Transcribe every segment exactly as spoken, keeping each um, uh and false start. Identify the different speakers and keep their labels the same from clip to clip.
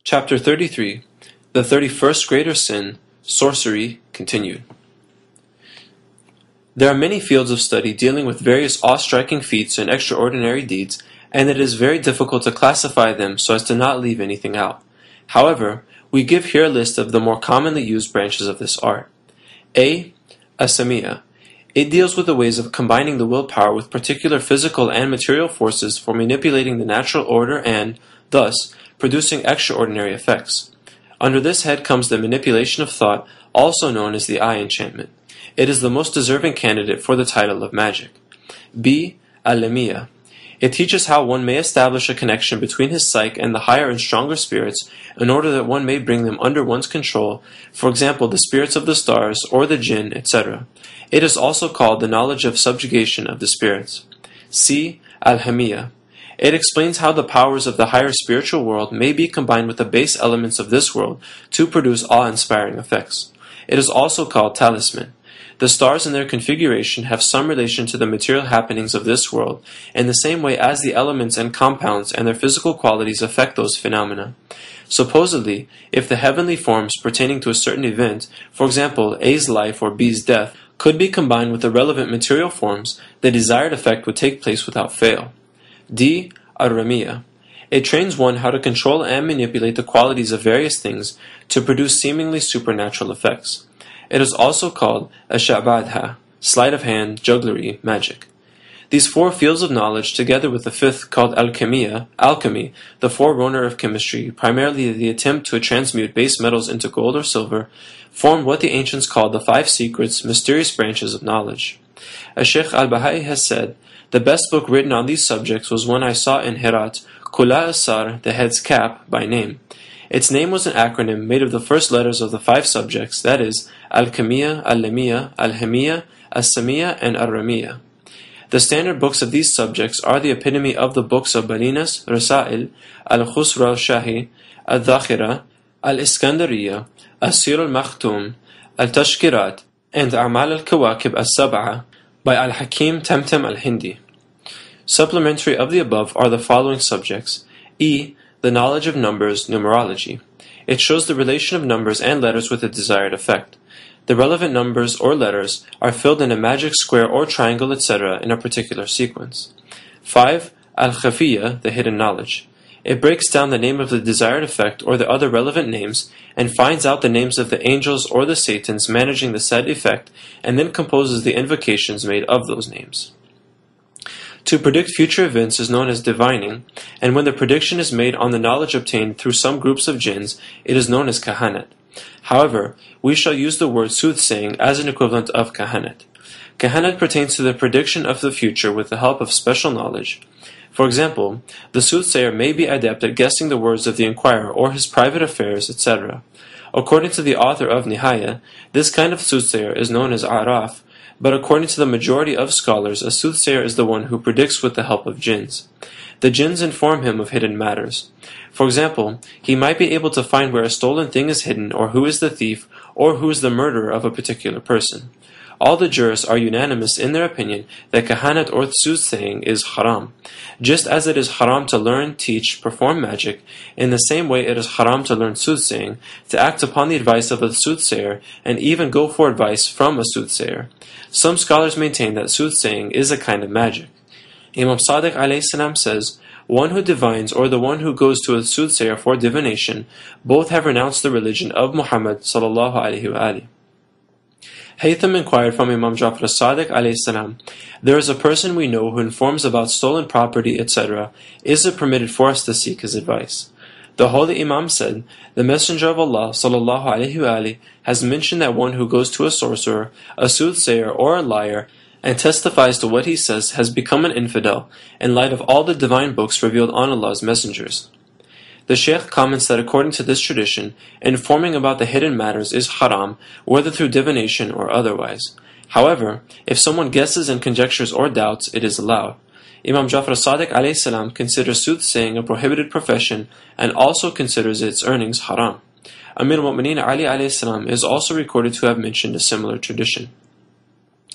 Speaker 1: Chapter thirty-three, The thirty-first Greater Sin, Sorcery, continued. There are many fields of study dealing with various awe-striking feats and extraordinary deeds, and it is very difficult to classify them so as to not leave anything out. However, we give here a list of the more commonly used branches of this art. A. As-Samiyya. It deals with the ways of combining the willpower with particular physical and material forces for manipulating the natural order and, thus, producing extraordinary effects. Under this head comes the manipulation of thought, also known as the eye enchantment. It is the most deserving candidate for the title of magic. B. Al-Lamiyya. It teaches how one may establish a connection between his psyche and the higher and stronger spirits in order that one may bring them under one's control, for example the spirits of the stars or the jinn, et cetera. It is also called the knowledge of subjugation of the spirits. C. Al-Hamiyya. It explains how the powers of the higher spiritual world may be combined with the base elements of this world to produce awe-inspiring effects. It is also called talisman. The stars in their configuration have some relation to the material happenings of this world, in the same way as the elements and compounds and their physical qualities affect those phenomena. Supposedly, if the heavenly forms pertaining to a certain event, for example A's life or B's death, could be combined with the relevant material forms, the desired effect would take place without fail. D. Ar-Ramiyya. It trains one how to control and manipulate the qualities of various things to produce seemingly supernatural effects. It is also called Ash-Sha'badha, sleight of hand, jugglery, magic. These four fields of knowledge, together with the fifth called Al-Kamiyya, alchemy, the forerunner of chemistry, primarily the attempt to transmute base metals into gold or silver, form what the ancients called the five secrets, mysterious branches of knowledge. As Sheikh al-Bahai has said, the best book written on these subjects was one I saw in Herat, Kula as-Sar, the head's cap, by name. Its name was an acronym made of the first letters of the five subjects, that is, Al-Kamiyya, Al-Lamiyya, Al-Hamiyya, As-Samiyya, and Ar-Ramiyya. The standard books of these subjects are the epitome of the books of Balinas, Rasail, Al-Khusra al-Shahi, Al-Dhakhira, Al-Iskandariya, As-Sir al-Makhtum, Al-Tashkirat, and A'mal al-Kawakib al-Sab'a by Al-Hakim Temtem al-Hindi. Supplementary of the above are the following subjects. E. The knowledge of numbers, numerology. It shows the relation of numbers and letters with a desired effect. The relevant numbers or letters are filled in a magic square or triangle, et cetera in a particular sequence. five. Al-Khafiyya, the hidden knowledge. It breaks down the name of the desired effect or the other relevant names and finds out the names of the angels or the satans managing the said effect and then composes the invocations made of those names. To predict future events is known as divining, and when the prediction is made on the knowledge obtained through some groups of jinns, it is known as kahanat. However, we shall use the word soothsaying as an equivalent of kahanat. Kahanat pertains to the prediction of the future with the help of special knowledge. For example, the soothsayer may be adept at guessing the words of the inquirer or his private affairs, et cetera. According to the author of Nihaya, this kind of soothsayer is known as araf, but according to the majority of scholars, a soothsayer is the one who predicts with the help of jinns. The jinns inform him of hidden matters. For example, he might be able to find where a stolen thing is hidden, or who is the thief, or who is the murderer of a particular person. All the jurists are unanimous in their opinion that kahanat or soothsaying is haram. Just as it is haram to learn, teach, perform magic, in the same way it is haram to learn soothsaying, to act upon the advice of a soothsayer, and even go for advice from a soothsayer. Some scholars maintain that soothsaying is a kind of magic. Imam Sadiq alayhi salam says, one who divines or the one who goes to a soothsayer for divination, both have renounced the religion of Muhammad sallallahu alayhi wa alihi. Haytham inquired from Imam Ja'far as-Sadiq alayhi salam, there is a person we know who informs about stolen property, et cetera. Is it permitted for us to seek his advice? The holy Imam said, the Messenger of Allah sallallahu alayhi wa alihi has mentioned that one who goes to a sorcerer, a soothsayer, or a liar, and testifies to what he says has become an infidel, in light of all the divine books revealed on Allah's messengers. The Shaykh comments that according to this tradition, informing about the hidden matters is haram, whether through divination or otherwise. However, if someone guesses and conjectures or doubts, it is allowed. Imam Ja'far as-Sadiq alayhi salam considers soothsaying a prohibited profession and also considers its earnings haram. Amir al-Mu'mineen Ali alayhi salam is also recorded to have mentioned a similar tradition.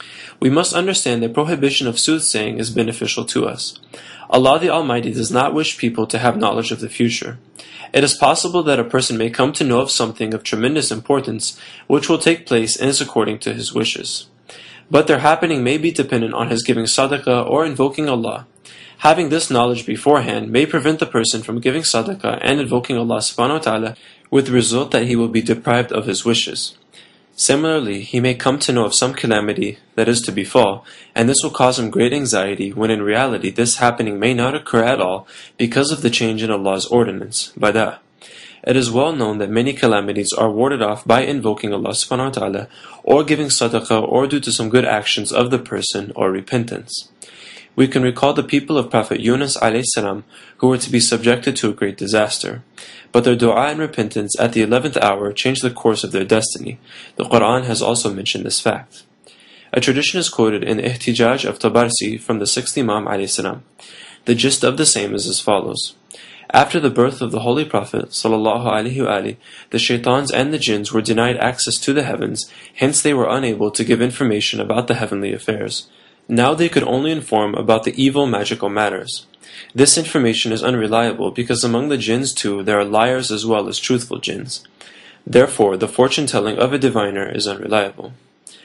Speaker 1: We must understand that prohibition of soothsaying is beneficial to us. Allah the Almighty does not wish people to have knowledge of the future. It is possible that a person may come to know of something of tremendous importance which will take place and is according to his wishes. But their happening may be dependent on his giving sadaqah or invoking Allah. Having this knowledge beforehand may prevent the person from giving sadaqah and invoking Allah subhanahu wa ta'ala, with the result that he will be deprived of his wishes. Similarly, he may come to know of some calamity that is to befall, and this will cause him great anxiety, when in reality this happening may not occur at all because of the change in Allah's ordinance, bada'. It is well known that many calamities are warded off by invoking Allah subhanahu wa ta'ala, or giving sadaqah, or due to some good actions of the person or repentance. We can recall the people of Prophet Yunus alayhi salam who were to be subjected to a great disaster. But their dua and repentance at the eleventh hour changed the course of their destiny. The Quran has also mentioned this fact. A tradition is quoted in the Ihtijaj of Tabarsi from the sixth Imam alayhi salam. The gist of the same is as follows. After the birth of the Holy Prophet sallallahu alaihi wasallam, the shaitans and the jinns were denied access to the heavens, hence they were unable to give information about the heavenly affairs. Now they could only inform about the evil magical matters. This information is unreliable because among the jinns too there are liars as well as truthful jinns. Therefore, the fortune-telling of a diviner is unreliable.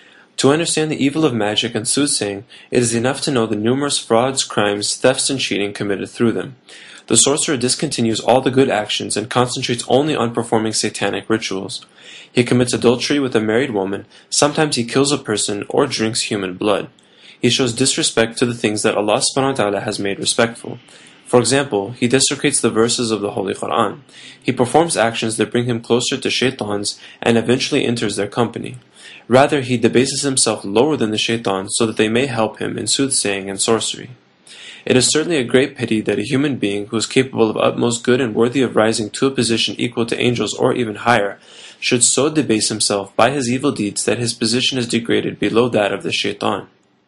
Speaker 1: To understand the evil of magic and soothsaying, it is enough to know the numerous frauds, crimes, thefts, and cheating committed through them. The sorcerer discontinues all the good actions and concentrates only on performing satanic rituals. He commits adultery with a married woman, sometimes he kills a person or drinks human blood. He shows disrespect to the things that Allah subhanahu wa ta'ala has made respectful. For example, he desecrates the verses of the Holy Quran. He performs actions that bring him closer to shaitans and eventually enters their company. Rather, he debases himself lower than the shaitans so that they may help him in soothsaying and sorcery. It is certainly a great pity that a human being who is capable of utmost good and worthy of rising to a position equal to angels or even higher should so debase himself by his evil deeds that his position is degraded below that of the shaitan.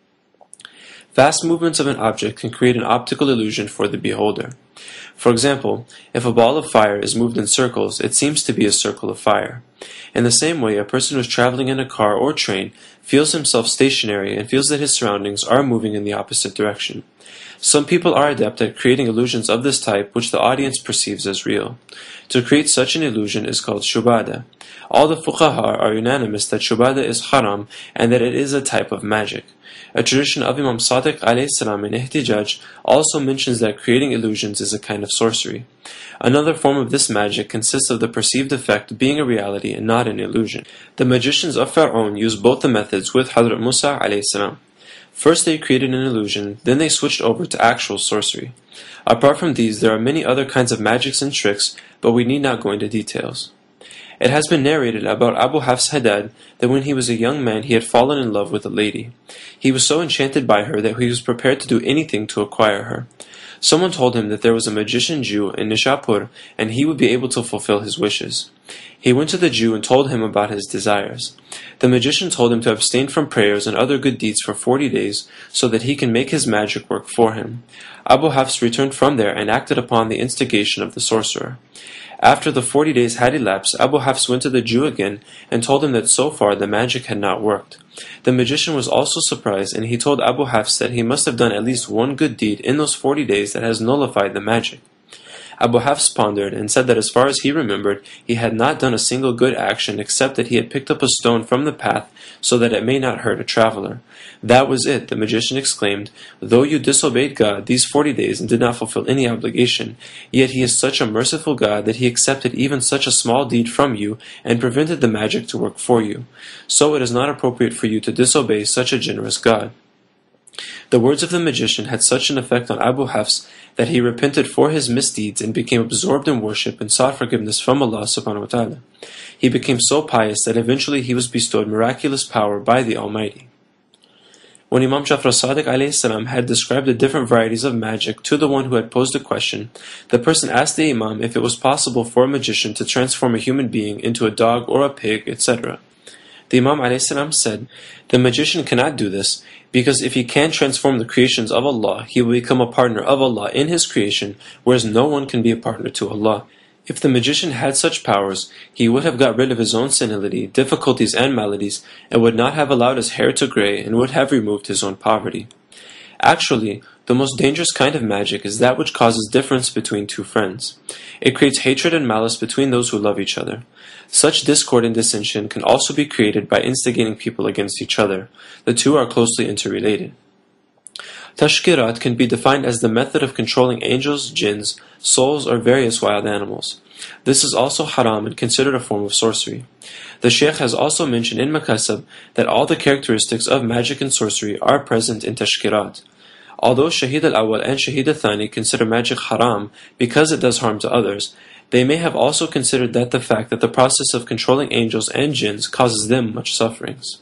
Speaker 1: Fast movements of an object can create an optical illusion for the beholder. For example, if a ball of fire is moved in circles, it seems to be a circle of fire. In the same way, a person who is traveling in a car or train feels himself stationary and feels that his surroundings are moving in the opposite direction. Some people are adept at creating illusions of this type which the audience perceives as real. To create such an illusion is called shubada. All the fuqaha are unanimous that shubada is haram and that it is a type of magic. A tradition of Imam Sadiq alayhi salam in Ihtijaj also mentions that creating illusions is a kind of sorcery. Another form of this magic consists of the perceived effect being a reality and not an illusion. The magicians of Fir'aun used both the methods with Hazrat Musa alayhi salam. First they created an illusion, then they switched over to actual sorcery. Apart from these, there are many other kinds of magics and tricks, but we need not go into details. It has been narrated about Abu Hafs Haddad that when he was a young man he had fallen in love with a lady. He was so enchanted by her that he was prepared to do anything to acquire her. Someone told him that there was a magician Jew in Nishapur and he would be able to fulfill his wishes. He went to the Jew and told him about his desires. The magician told him to abstain from prayers and other good deeds for forty days so that he can make his magic work for him. Abu Hafs returned from there and acted upon the instigation of the sorcerer. After the forty days had elapsed, Abu Hafs went to the Jew again and told him that so far the magic had not worked. The magician was also surprised and he told Abu Hafs that he must have done at least one good deed in those forty days that has nullified the magic. Abu Hafs pondered and said that as far as he remembered, he had not done a single good action except that he had picked up a stone from the path so that it may not hurt a traveler. That was it, the magician exclaimed. Though you disobeyed God these forty days and did not fulfill any obligation, yet he is such a merciful God that he accepted even such a small deed from you and prevented the magic to work for you. So it is not appropriate for you to disobey such a generous God. The words of the magician had such an effect on Abu Hafs that he repented for his misdeeds and became absorbed in worship and sought forgiveness from Allah subhanahu wa ta'ala. He became so pious that eventually he was bestowed miraculous power by the Almighty. When Imam Jafar Sadiq alayhi salam had described the different varieties of magic to the one who had posed the question, the person asked the Imam if it was possible for a magician to transform a human being into a dog or a pig, et cetera. The Imam alayhi salam said, the magician cannot do this, because if he can transform the creations of Allah, he will become a partner of Allah in his creation, whereas no one can be a partner to Allah. If the magician had such powers, he would have got rid of his own senility, difficulties, and maladies, and would not have allowed his hair to gray, and would have removed his own poverty. Actually, the most dangerous kind of magic is that which causes difference between two friends. It creates hatred and malice between those who love each other. Such discord and dissension can also be created by instigating people against each other. The two are closely interrelated. Tashkirat can be defined as the method of controlling angels, jinns, souls, or various wild animals. This is also haram and considered a form of sorcery. The Shaykh has also mentioned in Makasab that all the characteristics of magic and sorcery are present in Tashkirat. Although Shahid al-Awwal and Shahid al-Thani consider magic haram because it does harm to others, they may have also considered that the fact that the process of controlling angels and jinns causes them much sufferings.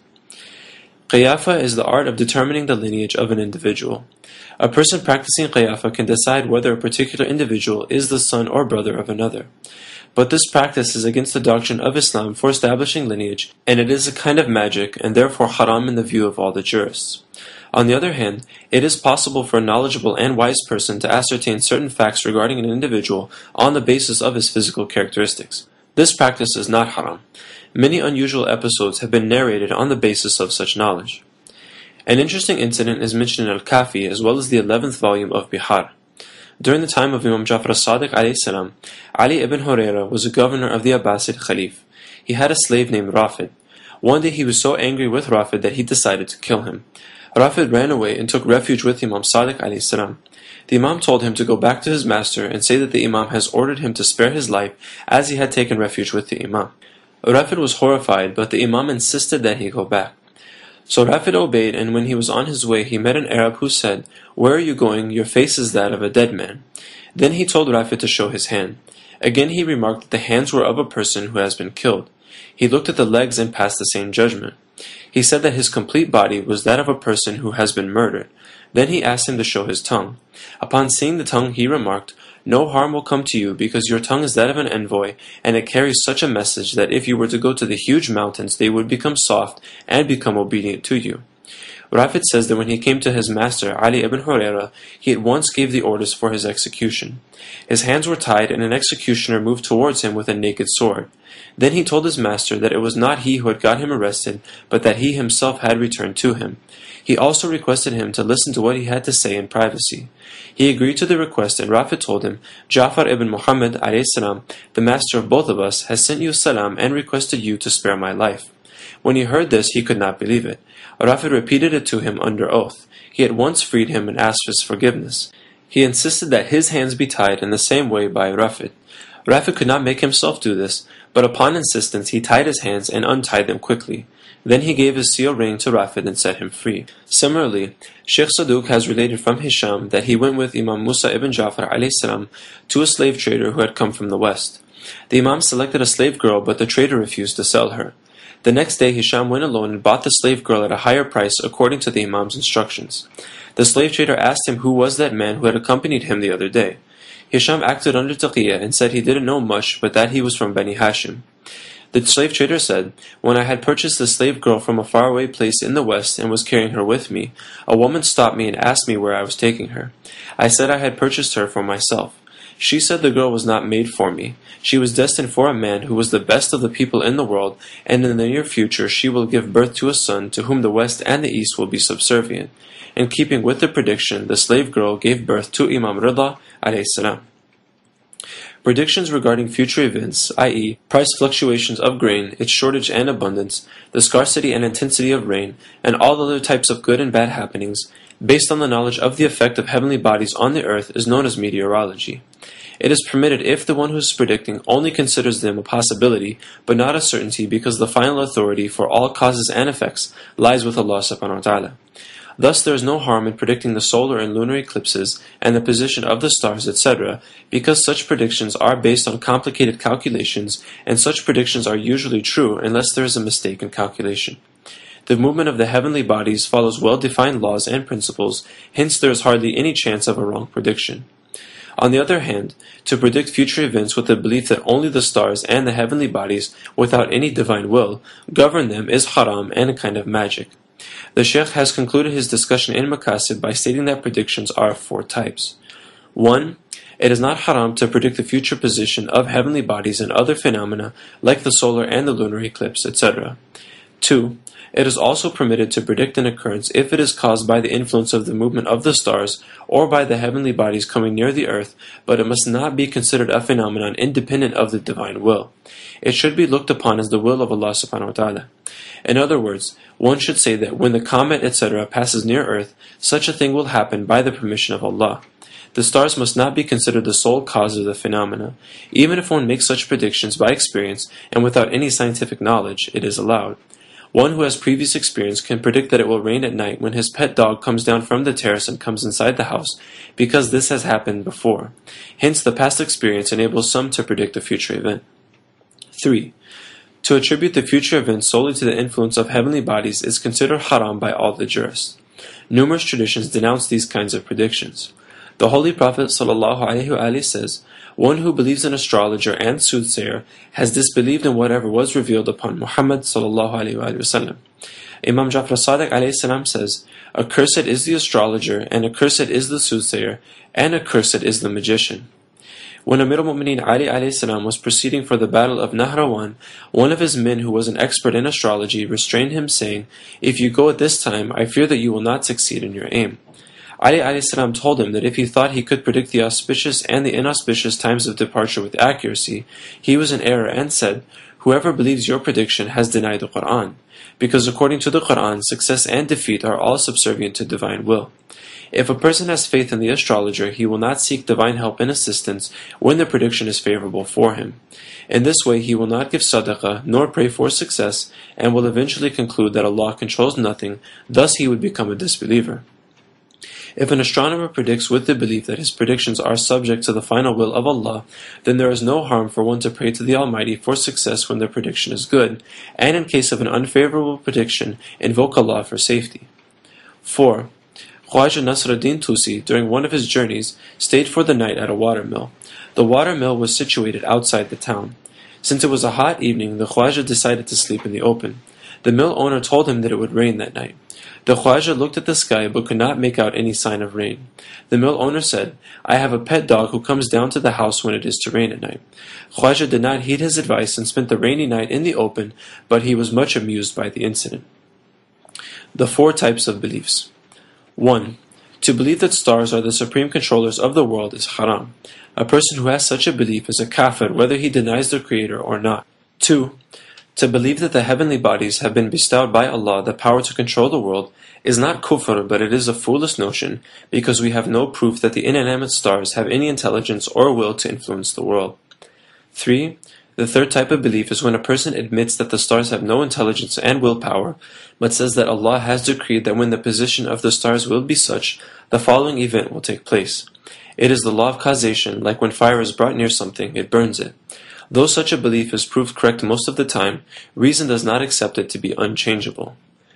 Speaker 1: Qiyafa is the art of determining the lineage of an individual. A person practicing Qiyafa can decide whether a particular individual is the son or brother of another. But this practice is against the doctrine of Islam for establishing lineage, and it is a kind of magic and therefore haram in the view of all the jurists. On the other hand, it is possible for a knowledgeable and wise person to ascertain certain facts regarding an individual on the basis of his physical characteristics. This practice is not haram. Many unusual episodes have been narrated on the basis of such knowledge. An interesting incident is mentioned in Al-Kafi as well as the eleventh volume of Bihar. During the time of Imam Jafar as-Sadiq alayhi salam, Ali ibn Hurayra was a governor of the Abbasid Khalif. He had a slave named Rafid. One day he was so angry with Rafid that he decided to kill him. Rafid ran away and took refuge with Imam Sadiq alayhi salam. The Imam told him to go back to his master and say that the Imam has ordered him to spare his life as he had taken refuge with the Imam. Rafid was horrified, but the Imam insisted that he go back. So Rafid obeyed, and when he was on his way, he met an Arab who said, "Where are you going? Your face is that of a dead man." Then he told Rafid to show his hand. Again he remarked that the hands were of a person who has been killed. He looked at the legs and passed the same judgment. He said that his complete body was that of a person who has been murdered. Then he asked him to show his tongue. Upon seeing the tongue, he remarked, "No harm will come to you, because your tongue is that of an envoy, and it carries such a message that if you were to go to the huge mountains, they would become soft and become obedient to you." Rafid says that when he came to his master, Ali ibn Hurayra, he at once gave the orders for his execution. His hands were tied, and an executioner moved towards him with a naked sword. Then he told his master that it was not he who had got him arrested, but that he himself had returned to him. He also requested him to listen to what he had to say in privacy. He agreed to the request, and Rafid told him, "Ja'far ibn Muhammad alayhi salam, the master of both of us, has sent you salam and requested you to spare my life." When he heard this, he could not believe it. Rafid repeated it to him under oath. He at once freed him and asked his forgiveness. He insisted that his hands be tied in the same way by Rafid. Rafid could not make himself do this, but upon insistence he tied his hands and untied them quickly. Then he gave his seal ring to Rafid and set him free. Similarly, Sheikh Saduq has related from Hisham that he went with Imam Musa ibn Ja'far alayhi salam to a slave trader who had come from the west. The Imam selected a slave girl, but the trader refused to sell her. The next day Hisham went alone and bought the slave girl at a higher price according to the Imam's instructions. The slave trader asked him who was that man who had accompanied him the other day. Hisham acted under taqiyya and said he didn't know much, but that he was from Bani Hashim. The slave trader said, "When I had purchased the slave girl from a faraway place in the west and was carrying her with me, a woman stopped me and asked me where I was taking her. I said I had purchased her for myself. She said the girl was not made for me. She was destined for a man who was the best of the people in the world, and in the near future she will give birth to a son to whom the west and the east will be subservient." In keeping with the prediction, the slave girl gave birth to Imam Rida alayhi salam. Predictions regarding future events, that is, price fluctuations of grain, its shortage and abundance, the scarcity and intensity of rain, and all other types of good and bad happenings, based on the knowledge of the effect of heavenly bodies on the earth, is known as meteorology. It is permitted if the one who is predicting only considers them a possibility, but not a certainty, because the final authority for all causes and effects lies with Allah subhanahu wa ta'ala. Thus there is no harm in predicting the solar and lunar eclipses and the position of the stars, et cetera, because such predictions are based on complicated calculations, and such predictions are usually true unless there is a mistake in calculation. The movement of the heavenly bodies follows well-defined laws and principles, hence there is hardly any chance of a wrong prediction. On the other hand, to predict future events with the belief that only the stars and the heavenly bodies, without any divine will, govern them is haram and a kind of magic. The Shaykh has concluded his discussion in Makasib by stating that predictions are of four types. one. It is not haram to predict the future position of heavenly bodies and other phenomena like the solar and the lunar eclipse, et cetera. two. It is also permitted to predict an occurrence if it is caused by the influence of the movement of the stars or by the heavenly bodies coming near the earth, but it must not be considered a phenomenon independent of the divine will. It should be looked upon as the will of Allah subhanahu wa ta'ala. In other words, one should say that when the comet, et cetera passes near earth, such a thing will happen by the permission of Allah. The stars must not be considered the sole cause of the phenomena. Even if one makes such predictions by experience and without any scientific knowledge, it is allowed. One who has previous experience can predict that it will rain at night when his pet dog comes down from the terrace and comes inside the house, because this has happened before. Hence, the past experience enables some to predict a future event. three. To attribute the future event solely to the influence of heavenly bodies is considered haram by all the jurists. Numerous traditions denounce these kinds of predictions. The Holy Prophet ﷺ says, "One who believes in astrologer and soothsayer has disbelieved in whatever was revealed upon Muhammad ﷺ." Imam Jafar Sadiq ﷺ says, "Accursed is the astrologer, and accursed is the soothsayer, and accursed is the magician." When Amir al-Mu'mineen Ali ﷺ was proceeding for the battle of Nahrawan, one of his men who was an expert in astrology restrained him, saying, "If you go at this time, I fear that you will not succeed in your aim." Ali ﷺ told him that if he thought he could predict the auspicious and the inauspicious times of departure with accuracy, he was in error, and said, "Whoever believes your prediction has denied the Quran, because according to the Quran, success and defeat are all subservient to divine will. If a person has faith in the astrologer, he will not seek divine help and assistance when the prediction is favorable for him. In this way, he will not give sadaqah nor pray for success, and will eventually conclude that Allah controls nothing, thus he would become a disbeliever. If an astronomer predicts with the belief that his predictions are subject to the final will of Allah, then there is no harm for one to pray to the Almighty for success when the prediction is good, and in case of an unfavorable prediction, invoke Allah for safety." four. Khwaja Nasruddin Tusi, during one of his journeys, stayed for the night at a watermill. The watermill was situated outside the town. Since it was a hot evening, the Khwaja decided to sleep in the open. The mill owner told him that it would rain that night. The Khwaja looked at the sky but could not make out any sign of rain. The mill owner said, "I have a pet dog who comes down to the house when it is to rain at night." Khwaja did not heed his advice and spent the rainy night in the open, but he was much amused by the incident. The four types of beliefs. one. To believe that stars are the supreme controllers of the world is haram. A person who has such a belief is a kafir whether he denies the Creator or not. two. To believe that the heavenly bodies have been bestowed by Allah the power to control the world is not kufr, but it is a foolish notion, because we have no proof that the inanimate stars have any intelligence or will to influence the world. three. The third type of belief is when a person admits that the stars have no intelligence and willpower, but says that Allah has decreed that when the position of the stars will be such, the following event will take place. It is the law of causation, like when fire is brought near something, it burns it. Though such a belief is proved correct most of the time, reason does not accept it to be unchangeable.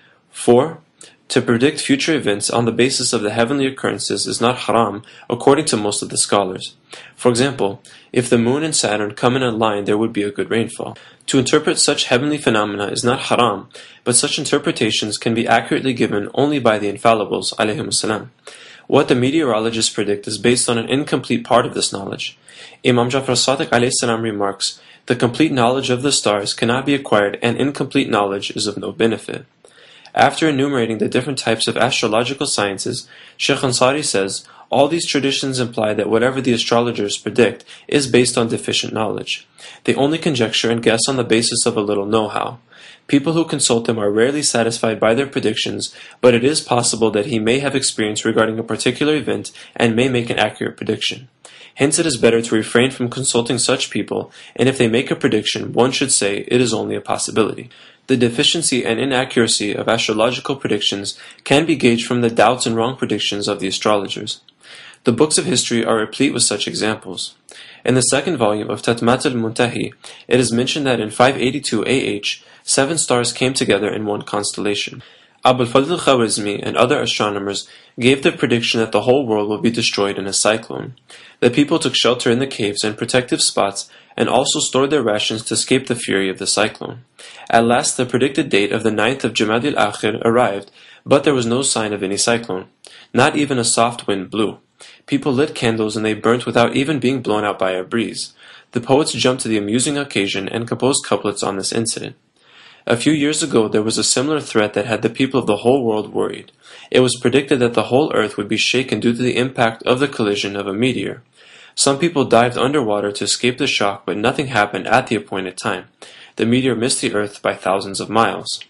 Speaker 1: four. To predict future events on the basis of the heavenly occurrences is not haram, according to most of the scholars. For example, if the moon and Saturn come in a line, there would be a good rainfall. To interpret such heavenly phenomena is not haram, but such interpretations can be accurately given only by the infallibles, alayhimus salam. What the meteorologists predict is based on an incomplete part of this knowledge. Imam Jafar Sadiq alayhi salam remarks, "The complete knowledge of the stars cannot be acquired, and incomplete knowledge is of no benefit." After enumerating the different types of astrological sciences, Sheikh Ansari says, all these traditions imply that whatever the astrologers predict is based on deficient knowledge. They only conjecture and guess on the basis of a little know-how. People who consult them are rarely satisfied by their predictions, but it is possible that he may have experience regarding a particular event and may make an accurate prediction. Hence it is better to refrain from consulting such people, and if they make a prediction, one should say it is only a possibility. The deficiency and inaccuracy of astrological predictions can be gauged from the doubts and wrong predictions of the astrologers. The books of history are replete with such examples. In the second volume of Tatmat al-Muntahi, it is mentioned that in five eighty-two A H, seven stars came together in one constellation. Abul Fadl al-Khwarizmi and other astronomers gave the prediction that the whole world will be destroyed in a cyclone. The people took shelter in the caves and protective spots, and also stored their rations to escape the fury of the cyclone. At last the predicted date of the ninth of Jamad al-Akhir arrived, but there was no sign of any cyclone. Not even a soft wind blew. People lit candles and they burnt without even being blown out by a breeze. The poets jumped to the amusing occasion and composed couplets on this incident. A few years ago, there was a similar threat that had the people of the whole world worried. It was predicted that the whole earth would be shaken due to the impact of the collision of a meteor. Some people dived underwater to escape the shock, but nothing happened at the appointed time. The meteor missed the earth by thousands of miles.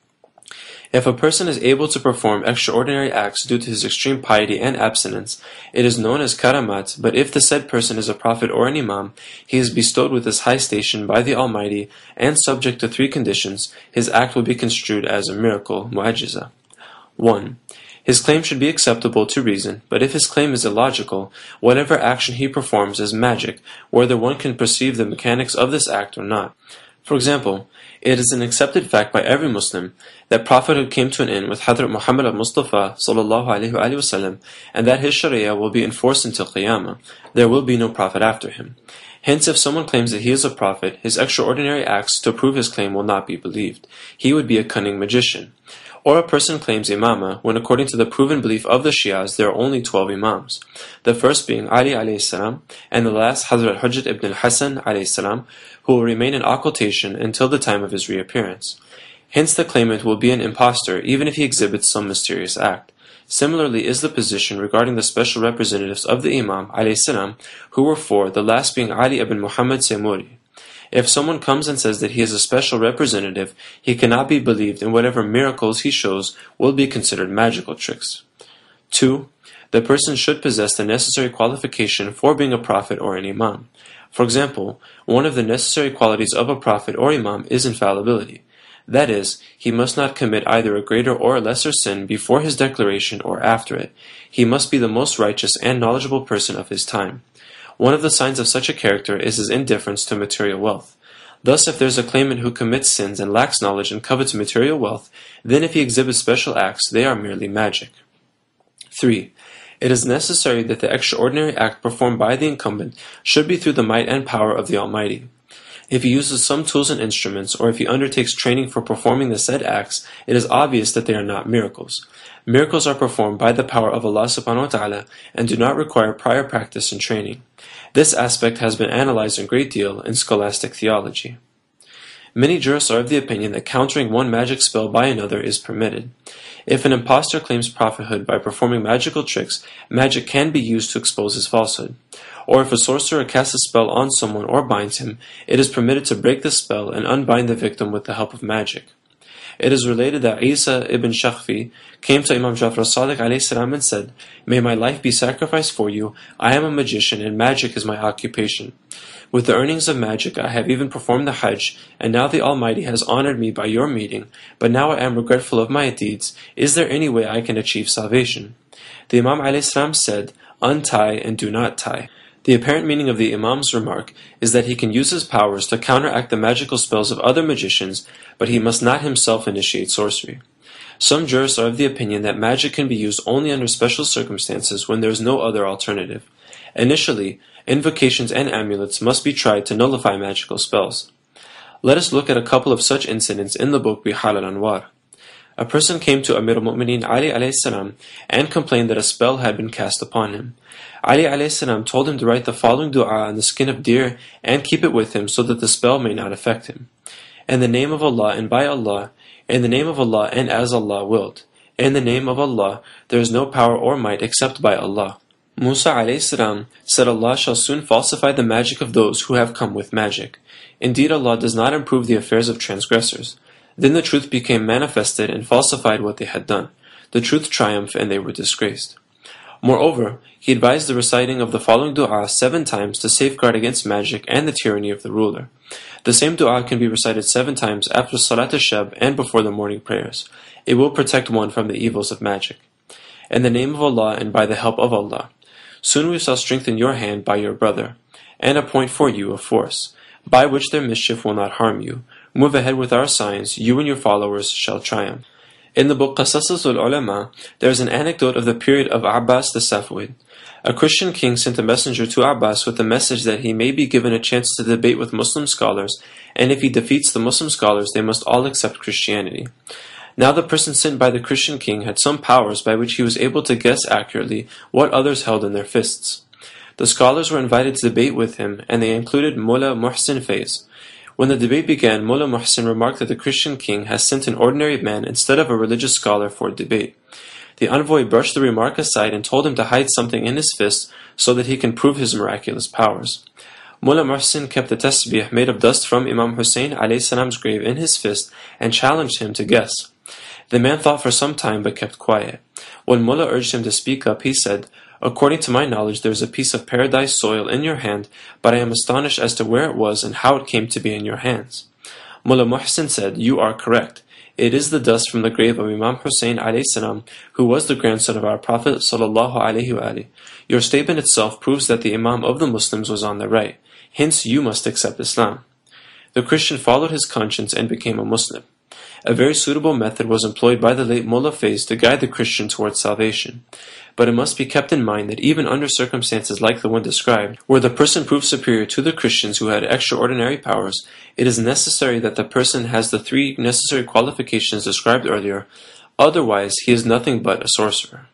Speaker 1: If a person is able to perform extraordinary acts due to his extreme piety and abstinence, it is known as karamat, but if the said person is a prophet or an imam, he is bestowed with this high station by the Almighty, and subject to three conditions, his act will be construed as a miracle, mu'ajiza. one. His claim should be acceptable to reason, but if his claim is illogical, whatever action he performs is magic, whether one can perceive the mechanics of this act or not. For example, it is an accepted fact by every Muslim that prophethood came to an end with Hadrat Muhammad al-Mustafa sallallahu alaihi wasallam, and that his sharia will be enforced until Qiyamah. There will be no prophet after him. Hence, if someone claims that he is a prophet, his extraordinary acts to prove his claim will not be believed. He would be a cunning magician. Or a person claims imama when according to the proven belief of the Shias there are only twelve imams, the first being Ali alayhi salam, and the last Hazrat Hujjat ibn al-Hasan alayhi salam, who will remain in occultation until the time of his reappearance. Hence the claimant will be an impostor even if he exhibits some mysterious act. Similarly is the position regarding the special representatives of the Imam alayhi salam, who were four, the last being Ali ibn Muhammad Saymuri. If someone comes and says that he is a special representative, he cannot be believed, and whatever miracles he shows will be considered magical tricks. two. The person should possess the necessary qualification for being a prophet or an imam. For example, one of the necessary qualities of a prophet or imam is infallibility. That is, he must not commit either a greater or a lesser sin before his declaration or after it. He must be the most righteous and knowledgeable person of his time. One of the signs of such a character is his indifference to material wealth. Thus, if there is a claimant who commits sins and lacks knowledge and covets material wealth, then if he exhibits special acts, they are merely magic. three. It is necessary that the extraordinary act performed by the incumbent should be through the might and power of the Almighty. If he uses some tools and instruments, or if he undertakes training for performing the said acts, it is obvious that they are not miracles. Miracles are performed by the power of Allah subhanahu wa ta'ala and do not require prior practice and training. This aspect has been analyzed a great deal in scholastic theology. Many jurists are of the opinion that countering one magic spell by another is permitted. If an impostor claims prophethood by performing magical tricks, magic can be used to expose his falsehood. Or if a sorcerer casts a spell on someone or binds him, it is permitted to break the spell and unbind the victim with the help of magic. It is related that Isa ibn Shakhfi came to Imam Jafar as-Sadiq alayhi salam and said, "May my life be sacrificed for you. I am a magician and magic is my occupation. With the earnings of magic I have even performed the Hajj, and now the Almighty has honored me by your meeting, but now I am regretful of my deeds. Is there any way I can achieve salvation?" The Imam alayhi salam said, "Untie and do not tie." The apparent meaning of the Imam's remark is that he can use his powers to counteract the magical spells of other magicians, but he must not himself initiate sorcery. Some jurists are of the opinion that magic can be used only under special circumstances when there is no other alternative. Initially, invocations and amulets must be tried to nullify magical spells. Let us look at a couple of such incidents in the book Bihar al-Anwar. A person came to Amir al-Mu'mineen Ali alayhi salam and complained that a spell had been cast upon him. Ali alayhi salam told him to write the following dua on the skin of deer and keep it with him so that the spell may not affect him. In the name of Allah and by Allah, in the name of Allah and as Allah willed. In the name of Allah, there is no power or might except by Allah. Musa alayhi salam said Allah shall soon falsify the magic of those who have come with magic. Indeed, Allah does not improve the affairs of transgressors. Then the truth became manifested and falsified what they had done. The truth triumphed and they were disgraced. Moreover, he advised the reciting of the following dua seven times to safeguard against magic and the tyranny of the ruler. The same dua can be recited seven times after Salat al-Shab and before the morning prayers. It will protect one from the evils of magic. In the name of Allah and by the help of Allah. Soon we shall strengthen your hand by your brother, and appoint for you a force, by which their mischief will not harm you. Move ahead with our signs, you and your followers shall triumph. In the book Qasas al-Ulama, there is an anecdote of the period of Abbas the Safavid. A Christian king sent a messenger to Abbas with the message that he may be given a chance to debate with Muslim scholars, and if he defeats the Muslim scholars, they must all accept Christianity. Now the person sent by the Christian king had some powers by which he was able to guess accurately what others held in their fists. The scholars were invited to debate with him, and they included Mullah Muhsin Faiz. When the debate began, Mullah Muhsin remarked that the Christian king has sent an ordinary man instead of a religious scholar for debate. The envoy brushed the remark aside and told him to hide something in his fist so that he can prove his miraculous powers. Mullah Muhsin kept the tasbih made of dust from Imam Hussein alayhi salam's grave in his fist and challenged him to guess. The man thought for some time but kept quiet. When Mullah urged him to speak up, he said, "According to my knowledge, there is a piece of paradise soil in your hand, but I am astonished as to where it was and how it came to be in your hands." Mullah Muhsin said, "You are correct. It is the dust from the grave of Imam Hussein alayhi salam, who was the grandson of our Prophet sallallahu alaihi wasallam. Your statement itself proves that the Imam of the Muslims was on the right. Hence, you must accept Islam." The Christian followed his conscience and became a Muslim. A very suitable method was employed by the late Mullah Faiz to guide the Christian towards salvation. But it must be kept in mind that even under circumstances like the one described, where the person proved superior to the Christians who had extraordinary powers, it is necessary that the person has the three necessary qualifications described earlier, otherwise he is nothing but a sorcerer.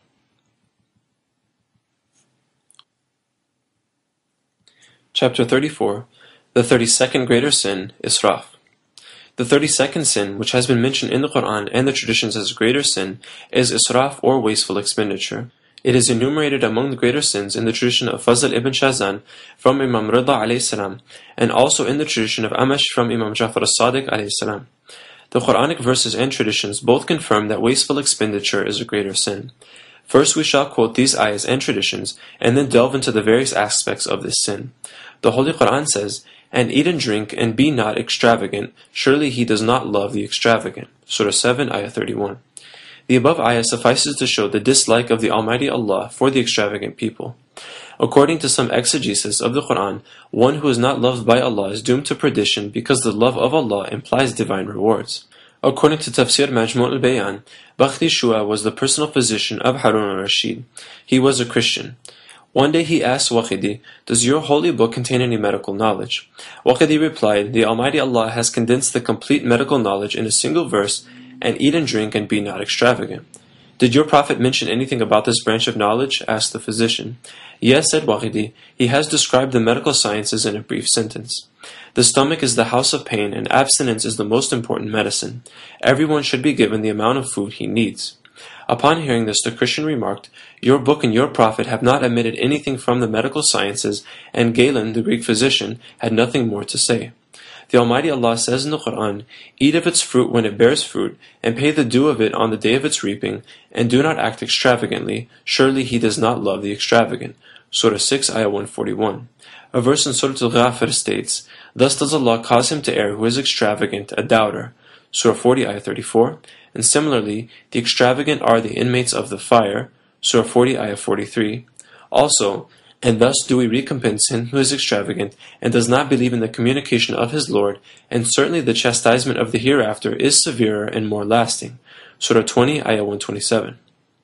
Speaker 1: Chapter thirty-four. The thirty-second greater sin, Israf. The thirty-second sin, which has been mentioned in the Quran and the traditions as a greater sin, is Israf or wasteful expenditure. It is enumerated among the greater sins in the tradition of Fazl ibn Shazan from Imam Rida alayhi salam, and also in the tradition of Amash from Imam Jafar as-Sadiq alayhi salam. The Quranic verses and traditions both confirm that wasteful expenditure is a greater sin. First we shall quote these ayahs and traditions, and then delve into the various aspects of this sin. The Holy Quran says, "And eat and drink, and be not extravagant, surely he does not love the extravagant." Surah seven, Ayah thirty-one. The above ayah suffices to show the dislike of the Almighty Allah for the extravagant people. According to some exegesis of the Quran, one who is not loved by Allah is doomed to perdition because the love of Allah implies divine rewards. According to Tafsir Majmu' al-Bayan, Bakhti Shua was the personal physician of Harun al-Rashid. He was a Christian. One day he asked Waqidi, "Does your holy book contain any medical knowledge?" Waqidi replied, "The Almighty Allah has condensed the complete medical knowledge in a single verse, and eat and drink and be not extravagant." "Did your Prophet mention anything about this branch of knowledge?" asked the physician. "Yes," said Waqidi, "he has described the medical sciences in a brief sentence. The stomach is the house of pain, and abstinence is the most important medicine. Everyone should be given the amount of food he needs." Upon hearing this, the Christian remarked, "Your book and your Prophet have not omitted anything from the medical sciences, and Galen, the Greek physician, had nothing more to say." The Almighty Allah says in the Quran, "Eat of its fruit when it bears fruit, and pay the due of it on the day of its reaping, and do not act extravagantly, surely he does not love the extravagant." Surah six, Ayah one forty-one. A verse in Surah Al-Ghafir states, "Thus does Allah cause him to err who is extravagant, a doubter." Surah forty, Ayah thirty-four. And similarly, the extravagant are the inmates of the fire. Surah forty, Ayah forty-three. Also, "And thus do we recompense him who is extravagant, and does not believe in the communication of his Lord, and certainly the chastisement of the hereafter is severer and more lasting." Surah twenty, Ayah one twenty-seven.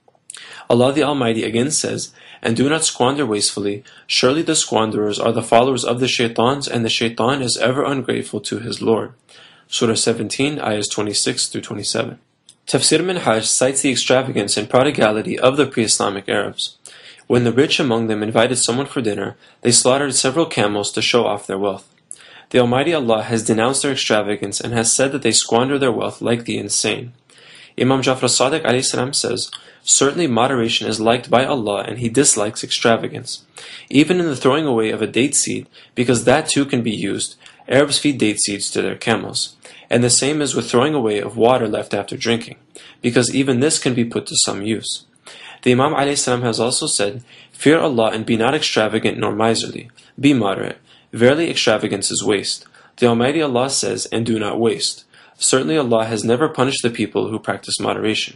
Speaker 1: Allah the Almighty again says, "And do not squander wastefully, surely the squanderers are the followers of the shaitans, and the shaitan is ever ungrateful to his Lord." Surah seventeen, Ayahs twenty-six through twenty-seven. Tafsir Minhaj cites the extravagance and prodigality of the pre-Islamic Arabs. When the rich among them invited someone for dinner, they slaughtered several camels to show off their wealth. The Almighty Allah has denounced their extravagance and has said that they squander their wealth like the insane. Imam Jafar as-Sadiq alayhi salam says, "Certainly moderation is liked by Allah, and He dislikes extravagance. Even in the throwing away of a date seed, because that too can be used, Arabs feed date seeds to their camels. And the same is with throwing away of water left after drinking, because even this can be put to some use." The Imam alayhi salam has also said, "Fear Allah and be not extravagant nor miserly. Be moderate. Verily extravagance is waste." The Almighty Allah says, "And do not waste." Certainly Allah has never punished the people who practice moderation.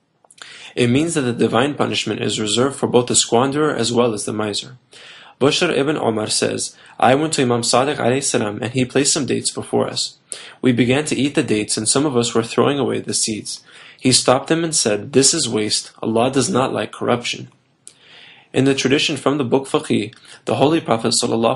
Speaker 1: It means that the divine punishment is reserved for both the squanderer as well as the miser. Bushr ibn Umar says, "I went to Imam Sadiq alayhi salam and he placed some dates before us. We began to eat the dates and some of us were throwing away the seeds. He stopped them and said, 'This is waste. Allah does not like corruption.'" In the tradition from the book Fiqh, the Holy Prophet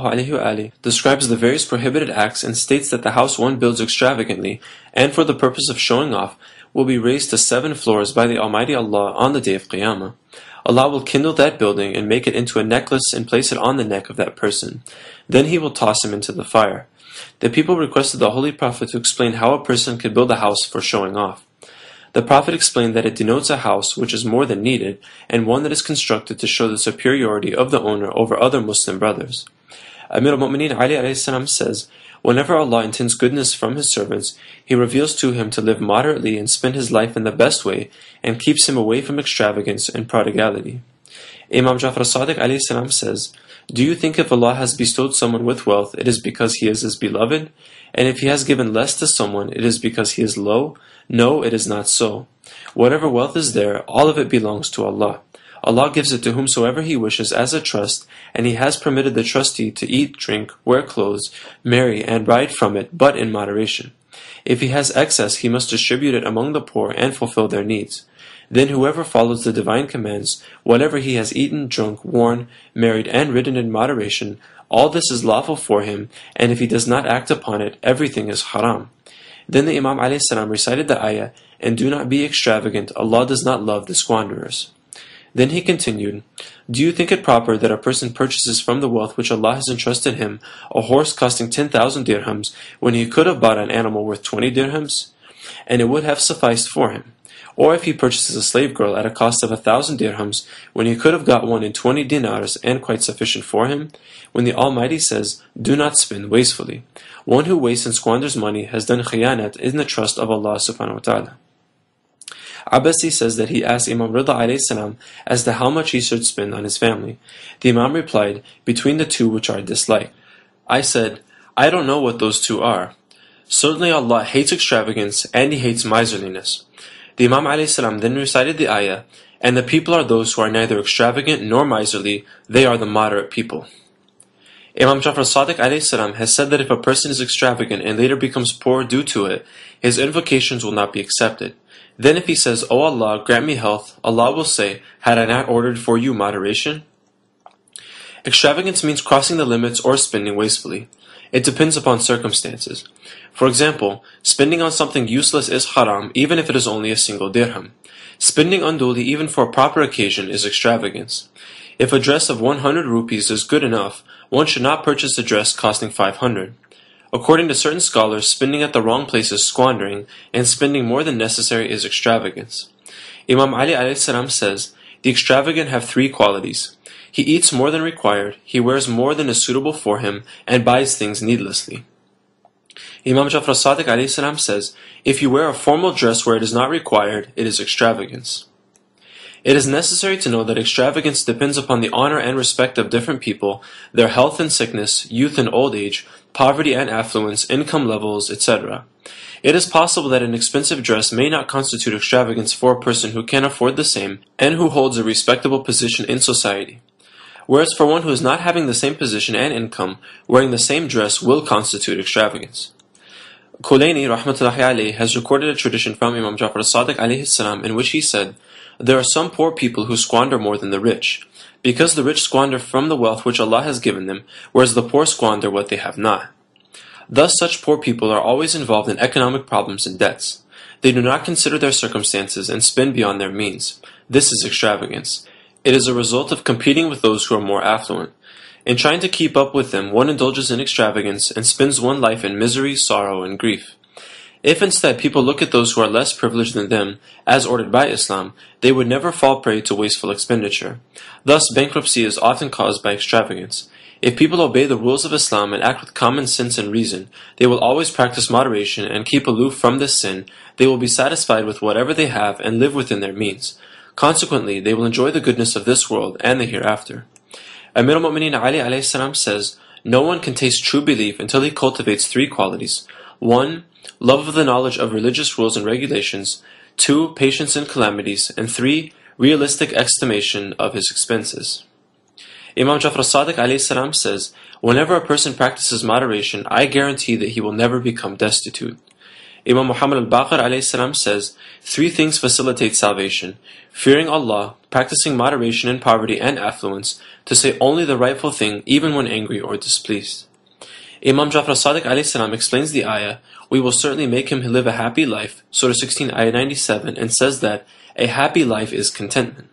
Speaker 1: ﷺ describes the various prohibited acts and states that the house one builds extravagantly and for the purpose of showing off will be raised to seven floors by the Almighty Allah on the day of Qiyamah. Allah will kindle that building and make it into a necklace and place it on the neck of that person. Then He will toss him into the fire. The people requested the Holy Prophet to explain how a person could build a house for showing off. The Prophet explained that it denotes a house which is more than needed, and one that is constructed to show the superiority of the owner over other Muslim brothers. Amir al-Mu'mineen Ali alayhi salam says, whenever Allah intends goodness from His servants, He reveals to him to live moderately and spend his life in the best way, and keeps him away from extravagance and prodigality. Imam Jafar as-Sadiq alayhi salam says, do you think if Allah has bestowed someone with wealth, it is because He is His beloved? And if He has given less to someone, it is because He is low? No, it is not so. Whatever wealth is there, all of it belongs to Allah. Allah gives it to whomsoever He wishes as a trust, and He has permitted the trustee to eat, drink, wear clothes, marry, and ride from it, but in moderation. If he has excess, he must distribute it among the poor and fulfill their needs. Then whoever follows the divine commands, whatever he has eaten, drunk, worn, married, and ridden in moderation, all this is lawful for him, and if he does not act upon it, everything is haram. Then the Imam alayhi salam recited the ayah, and do not be extravagant, Allah does not love the squanderers. Then he continued, do you think it proper that a person purchases from the wealth which Allah has entrusted him a horse costing ten thousand dirhams when he could have bought an animal worth twenty dirhams? And it would have sufficed for him. Or if he purchases a slave girl at a cost of a thousand dirhams when he could have got one in twenty dinars and quite sufficient for him? When the Almighty says, do not spend wastefully. One who wastes and squanders money has done khiyanat in the trust of Allah subhanahu wa ta'ala. Abbasi says that he asked Imam Rida alayhi salam as to how much he should spend on his family. The Imam replied, between the two which are disliked. I said, I don't know what those two are. Certainly Allah hates extravagance and He hates miserliness. The Imam alayhi salam then recited the ayah, and the people are those who are neither extravagant nor miserly, they are the moderate people. Imam Jafar as-Sadiq alayhi salam has said that if a person is extravagant and later becomes poor due to it, his invocations will not be accepted. Then if he says, O Allah, grant me health, Allah will say, had I not ordered for you moderation? Extravagance means crossing the limits or spending wastefully. It depends upon circumstances. For example, spending on something useless is haram even if it is only a single dirham. Spending unduly even for a proper occasion is extravagance. If a dress of one hundred rupees is good enough, one should not purchase a dress costing five hundred. According to certain scholars, spending at the wrong place is squandering, and spending more than necessary is extravagance. Imam Ali alayhi salam says, the extravagant have three qualities. He eats more than required, he wears more than is suitable for him, and buys things needlessly. Imam Jafar as-Sadiq alayhi salam says, if you wear a formal dress where it is not required, it is extravagance. It is necessary to know that extravagance depends upon the honor and respect of different people, their health and sickness, youth and old age, poverty and affluence, income levels, et cetera. It is possible that an expensive dress may not constitute extravagance for a person who can afford the same and who holds a respectable position in society. Whereas for one who is not having the same position and income, wearing the same dress will constitute extravagance. Kulayni rahmatullahi alayhi has recorded a tradition from Imam Jafar as-Sadiq alayhi salam in which he said, there are some poor people who squander more than the rich, because the rich squander from the wealth which Allah has given them, whereas the poor squander what they have not. Thus such poor people are always involved in economic problems and debts. They do not consider their circumstances and spend beyond their means. This is extravagance. It is a result of competing with those who are more affluent. In trying to keep up with them, one indulges in extravagance and spends one life in misery, sorrow, and grief. If instead people look at those who are less privileged than them, as ordered by Islam, they would never fall prey to wasteful expenditure. Thus, bankruptcy is often caused by extravagance. If people obey the rules of Islam and act with common sense and reason, they will always practice moderation and keep aloof from this sin. They will be satisfied with whatever they have and live within their means. Consequently, they will enjoy the goodness of this world and the hereafter. Amir al-Mu'mineen Ali alayhi salam says, no one can taste true belief until he cultivates three qualities. One, love of the knowledge of religious rules and regulations. Two, patience in calamities. And three, realistic estimation of his expenses. Imam Jafar as-Sadiq alayhi salam says, whenever a person practices moderation, I guarantee that he will never become destitute. Imam Muhammad al-Baqir alayhi salam says, three things facilitate salvation: fearing Allah, practicing moderation in poverty and affluence, to say only the rightful thing even when angry or displeased. Imam Jafar Sadiq alayhi salam explains the ayah, "We will certainly make him live a happy life," Surah sixteen, ayah ninety-seven, and says that a happy life is contentment.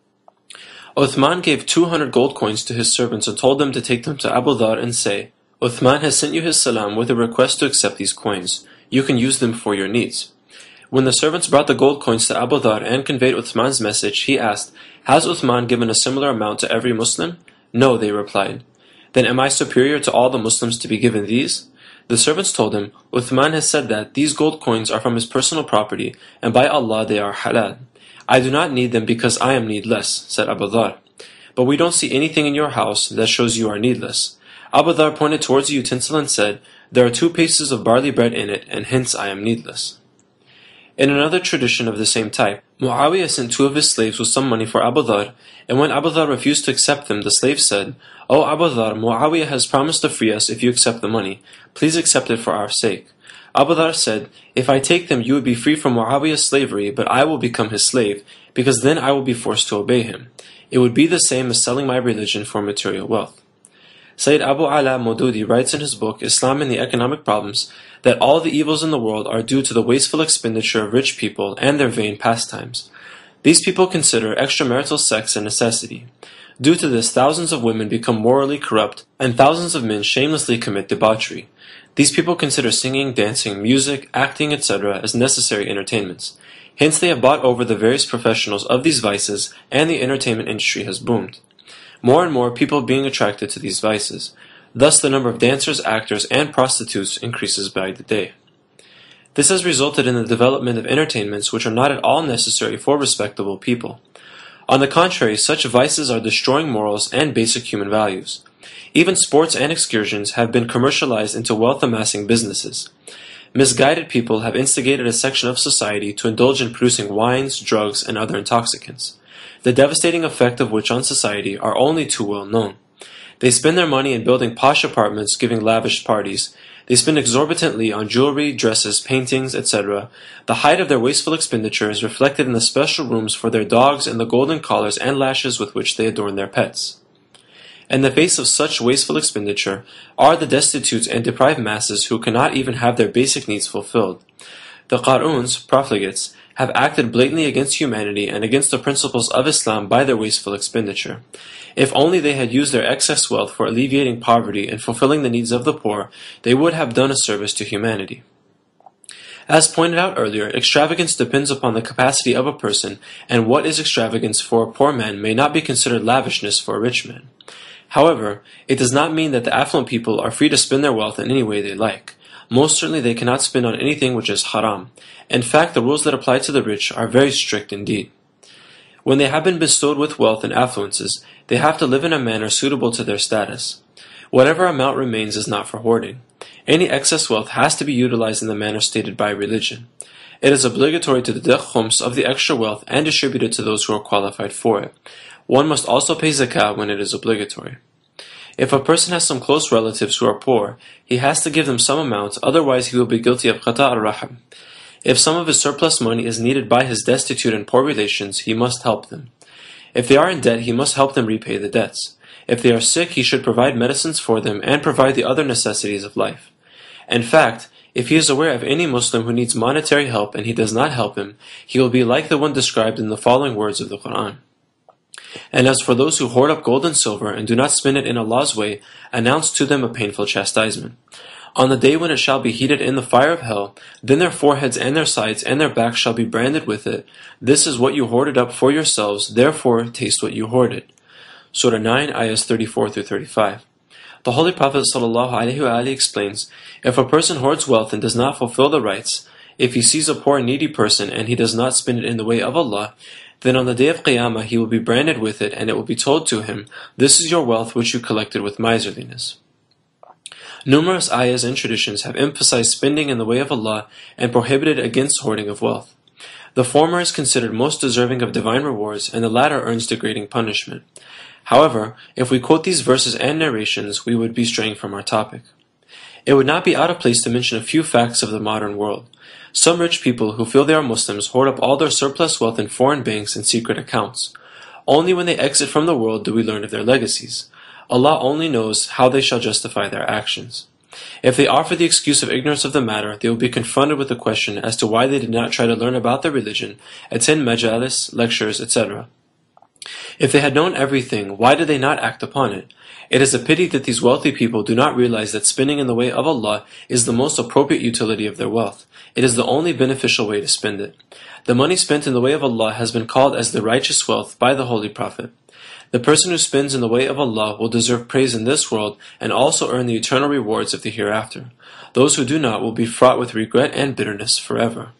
Speaker 1: Uthman gave two hundred gold coins to his servants and told them to take them to Abu Dhar and say, "Uthman has sent you his salam with a request to accept these coins. You can use them for your needs." When the servants brought the gold coins to Abu Dhar and conveyed Uthman's message, he asked, "Has Uthman given a similar amount to every Muslim?" "No," they replied. "Then am I superior to all the Muslims to be given these?" The servants told him, "Uthman has said that these gold coins are from his personal property, and by Allah they are halal. I do not need them because I am needless," said Abu Dhar. "But we don't see anything in your house that shows you are needless." Abu Dhar pointed towards a utensil and said, "There are two pieces of barley bread in it, and hence I am needless." In another tradition of the same type, Muawiyah sent two of his slaves with some money for Abu Dhar, and when Abu Dhar refused to accept them, the slave said, "O Abu Dhar, Muawiyah has promised to free us if you accept the money. Please accept it for our sake." Abu Dhar said, "If I take them, you would be free from Muawiyah's slavery, but I will become his slave, because then I will be forced to obey him. It would be the same as selling my religion for material wealth." Sayyid Abu Ala Maududi writes in his book, Islam and the Economic Problems, that all the evils in the world are due to the wasteful expenditure of rich people and their vain pastimes. These people consider extramarital sex a necessity. Due to this, thousands of women become morally corrupt, and thousands of men shamelessly commit debauchery. These people consider singing, dancing, music, acting, et cetera as necessary entertainments. Hence they have bought over the various professionals of these vices, and the entertainment industry has boomed. More and more people being attracted to these vices. Thus the number of dancers, actors, and prostitutes increases by the day. This has resulted in the development of entertainments which are not at all necessary for respectable people. On the contrary, such vices are destroying morals and basic human values. Even sports and excursions have been commercialized into wealth-amassing businesses. Misguided people have instigated a section of society to indulge in producing wines, drugs, and other intoxicants, the devastating effect of which on society are only too well known. They spend their money in building posh apartments, giving lavish parties. They spend exorbitantly on jewelry, dresses, paintings, et cetera. The height of their wasteful expenditure is reflected in the special rooms for their dogs and the golden collars and lashes with which they adorn their pets. In the face of such wasteful expenditure are the destitute and deprived masses who cannot even have their basic needs fulfilled. The Qar'uns, profligates, have acted blatantly against humanity and against the principles of Islam by their wasteful expenditure. If only they had used their excess wealth for alleviating poverty and fulfilling the needs of the poor, they would have done a service to humanity. As pointed out earlier, extravagance depends upon the capacity of a person, and what is extravagance for a poor man may not be considered lavishness for a rich man. However, it does not mean that the affluent people are free to spend their wealth in any way they like. Most certainly they cannot spend on anything which is haram. In fact, the rules that apply to the rich are very strict indeed. When they have been bestowed with wealth and affluences, they have to live in a manner suitable to their status. Whatever amount remains is not for hoarding. Any excess wealth has to be utilized in the manner stated by religion. It is obligatory to deduct khums of the extra wealth and distribute it to those who are qualified for it. One must also pay zakah when it is obligatory. If a person has some close relatives who are poor, he has to give them some amount, otherwise he will be guilty of qata' al-rahim. If some of his surplus money is needed by his destitute and poor relations, he must help them. If they are in debt, he must help them repay the debts. If they are sick, he should provide medicines for them and provide the other necessities of life. In fact, if he is aware of any Muslim who needs monetary help and he does not help him, he will be like the one described in the following words of the Quran. And as for those who hoard up gold and silver and do not spend it in Allah's way, announce to them a painful chastisement. On the day when it shall be heated in the fire of hell, then their foreheads and their sides and their backs shall be branded with it. This is what you hoarded up for yourselves, therefore taste what you hoarded. Surah nine, ayahs thirty-four through thirty-five. The Holy Prophet ﷺ explains, if a person hoards wealth and does not fulfill the rights, if he sees a poor and needy person and he does not spend it in the way of Allah, then on the day of Qiyamah he will be branded with it, and it will be told to him, this is your wealth which you collected with miserliness. Numerous ayahs and traditions have emphasized spending in the way of Allah and prohibited against hoarding of wealth. The former is considered most deserving of divine rewards, and the latter earns degrading punishment. However, if we quote these verses and narrations, we would be straying from our topic. It would not be out of place to mention a few facts of the modern world. Some rich people who feel they are Muslims hoard up all their surplus wealth in foreign banks and secret accounts. Only when they exit from the world do we learn of their legacies. Allah only knows how they shall justify their actions. If they offer the excuse of ignorance of the matter, they will be confronted with the question as to why they did not try to learn about their religion, attend majalis, lectures, et cetera. If they had known everything, why did they not act upon it? It is a pity that these wealthy people do not realize that spending in the way of Allah is the most appropriate utility of their wealth. It is the only beneficial way to spend it. The money spent in the way of Allah has been called as the righteous wealth by the Holy Prophet. The person who spends in the way of Allah will deserve praise in this world and also earn the eternal rewards of the hereafter. Those who do not will be fraught with regret and bitterness forever.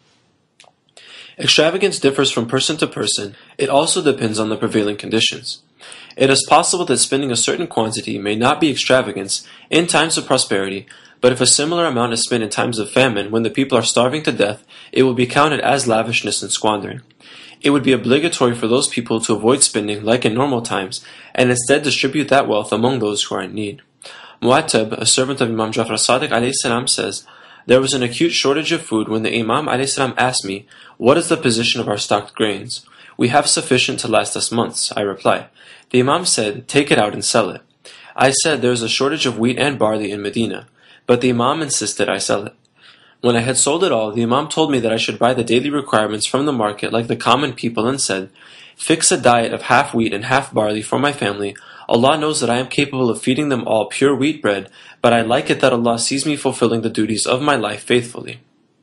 Speaker 1: Extravagance differs from person to person. It also depends on the prevailing conditions. It is possible that spending a certain quantity may not be extravagance in times of prosperity, but if a similar amount is spent in times of famine when the people are starving to death, it will be counted as lavishness and squandering. It would be obligatory for those people to avoid spending like in normal times, and instead distribute that wealth among those who are in need. Mu'attab, a servant of Imam Jafar as-Sadiq alayhi salam, says, "There was an acute shortage of food when the Imam alayhi salam asked me, 'What is the position of our stocked grains?' 'We have sufficient to last us months,' I reply. The Imam said, 'Take it out and sell it.' I said, 'There is a shortage of wheat and barley in Medina,' but the Imam insisted I sell it. When I had sold it all, the Imam told me that I should buy the daily requirements from the market like the common people and said, 'Fix a diet of half wheat and half barley for my family. Allah knows that I am capable of feeding them all pure wheat bread, but I like it that Allah sees me fulfilling the duties of my life faithfully.'"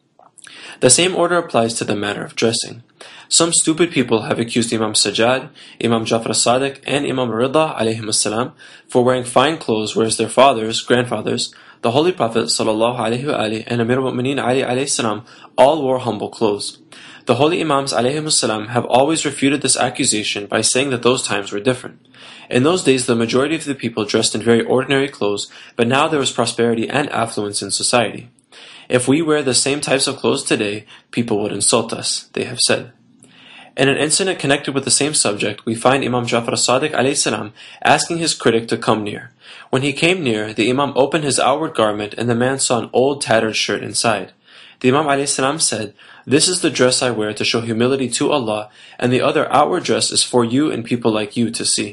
Speaker 1: The same order applies to the matter of dressing. Some stupid people have accused Imam Sajjad, Imam Jafar as-Sadiq, and Imam Rida alayhim as-salam for wearing fine clothes, whereas their fathers, grandfathers, the Holy Prophet sallallahu alaihi wasallam, and Amir al-Mu'mineen Ali alayhi salam all wore humble clothes. The Holy Imams alayhim as-salam have always refuted this accusation by saying that those times were different. In those days, the majority of the people dressed in very ordinary clothes, but now there was prosperity and affluence in society. If we wear the same types of clothes today, people would insult us, they have said. In an incident connected with the same subject, we find Imam Jafar as-Sadiq alayhi salam asking his critic to come near. When he came near, the Imam opened his outward garment and the man saw an old tattered shirt inside. The Imam alayhi salam said, "This is the dress I wear to show humility to Allah, and the other outward dress is for you and people like you to see."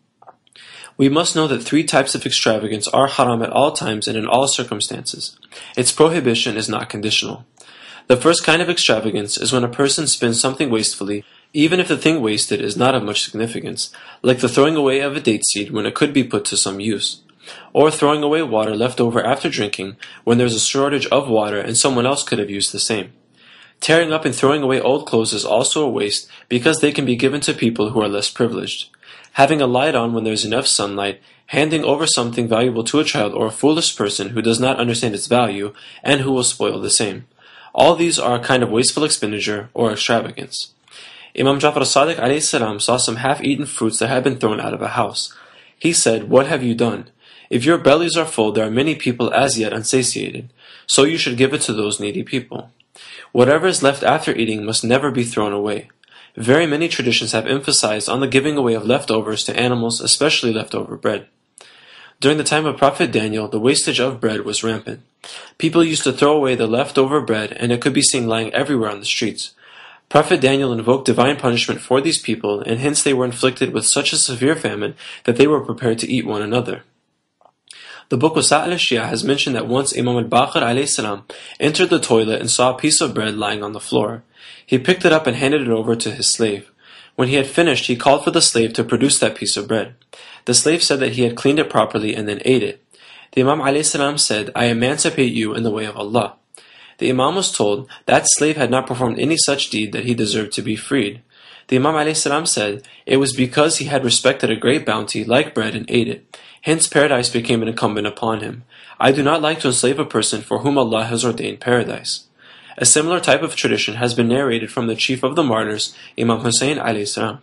Speaker 1: We must know that three types of extravagance are haram at all times and in all circumstances. Its prohibition is not conditional. The first kind of extravagance is when a person spends something wastefully, even if the thing wasted is not of much significance, like the throwing away of a date seed when it could be put to some use, or throwing away water left over after drinking when there is a shortage of water and someone else could have used the same. Tearing up and throwing away old clothes is also a waste because they can be given to people who are less privileged. Having a light on when there is enough sunlight, handing over something valuable to a child or a foolish person who does not understand its value and who will spoil the same. All these are a kind of wasteful expenditure or extravagance. Imam Jafar as-Sadiq alayhi salam saw some half-eaten fruits that had been thrown out of a house. He said, "What have you done? If your bellies are full, there are many people as yet unsatiated, so you should give it to those needy people. Whatever is left after eating must never be thrown away." Very many traditions have emphasized on the giving away of leftovers to animals, especially leftover bread. During the time of Prophet Daniel, the wastage of bread was rampant. People used to throw away the leftover bread, and it could be seen lying everywhere on the streets. Prophet Daniel invoked divine punishment for these people, and hence they were inflicted with such a severe famine that they were prepared to eat one another. The book Wasa'il al-Shia has mentioned that once Imam al-Baqir alayhi salam entered the toilet and saw a piece of bread lying on the floor. He picked it up and handed it over to his slave. When he had finished, he called for the slave to produce that piece of bread. The slave said that he had cleaned it properly and then ate it. The Imam alayhi salam said, "I emancipate you in the way of Allah." The Imam was told that slave had not performed any such deed that he deserved to be freed. The Imam alayhi salam said, "It was because he had respected a great bounty like bread and ate it. Hence paradise became incumbent upon him. I do not like to enslave a person for whom Allah has ordained paradise." A similar type of tradition has been narrated from the chief of the martyrs, Imam Hussein alayhi salam.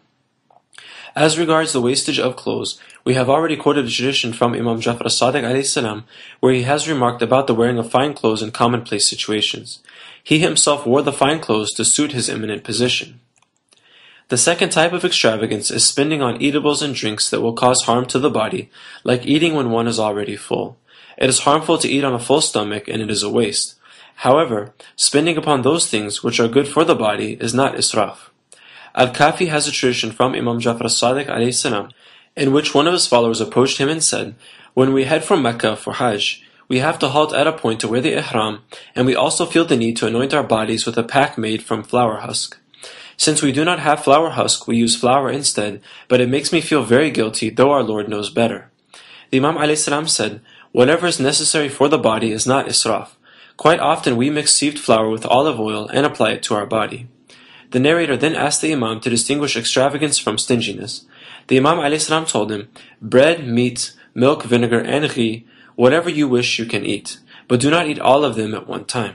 Speaker 1: As regards the wastage of clothes, we have already quoted a tradition from Imam Jafar as-Sadiq alayhi salam, where he has remarked about the wearing of fine clothes in commonplace situations. He himself wore the fine clothes to suit his eminent position. The second type of extravagance is spending on eatables and drinks that will cause harm to the body, like eating when one is already full. It is harmful to eat on a full stomach, and it is a waste. However, spending upon those things which are good for the body is not israf. Al-Kafi has a tradition from Imam Jafar as-Sadiq alayhi salam, in which one of his followers approached him and said, "When we head from Mecca for Hajj, we have to halt at a point to wear the ihram, and we also feel the need to anoint our bodies with a pack made from flour husk. Since we do not have flour husk, we use flour instead, but it makes me feel very guilty, though our Lord knows better. The Imam ﷺ said, whatever is necessary for the body is not israf. Quite often we mix sieved flour with olive oil and apply it to our body. The narrator then asked the Imam to distinguish extravagance from stinginess. The Imam ﷺ told him, bread, meat, milk, vinegar, and ghee, whatever you wish you can eat, but do not eat all of them at one time.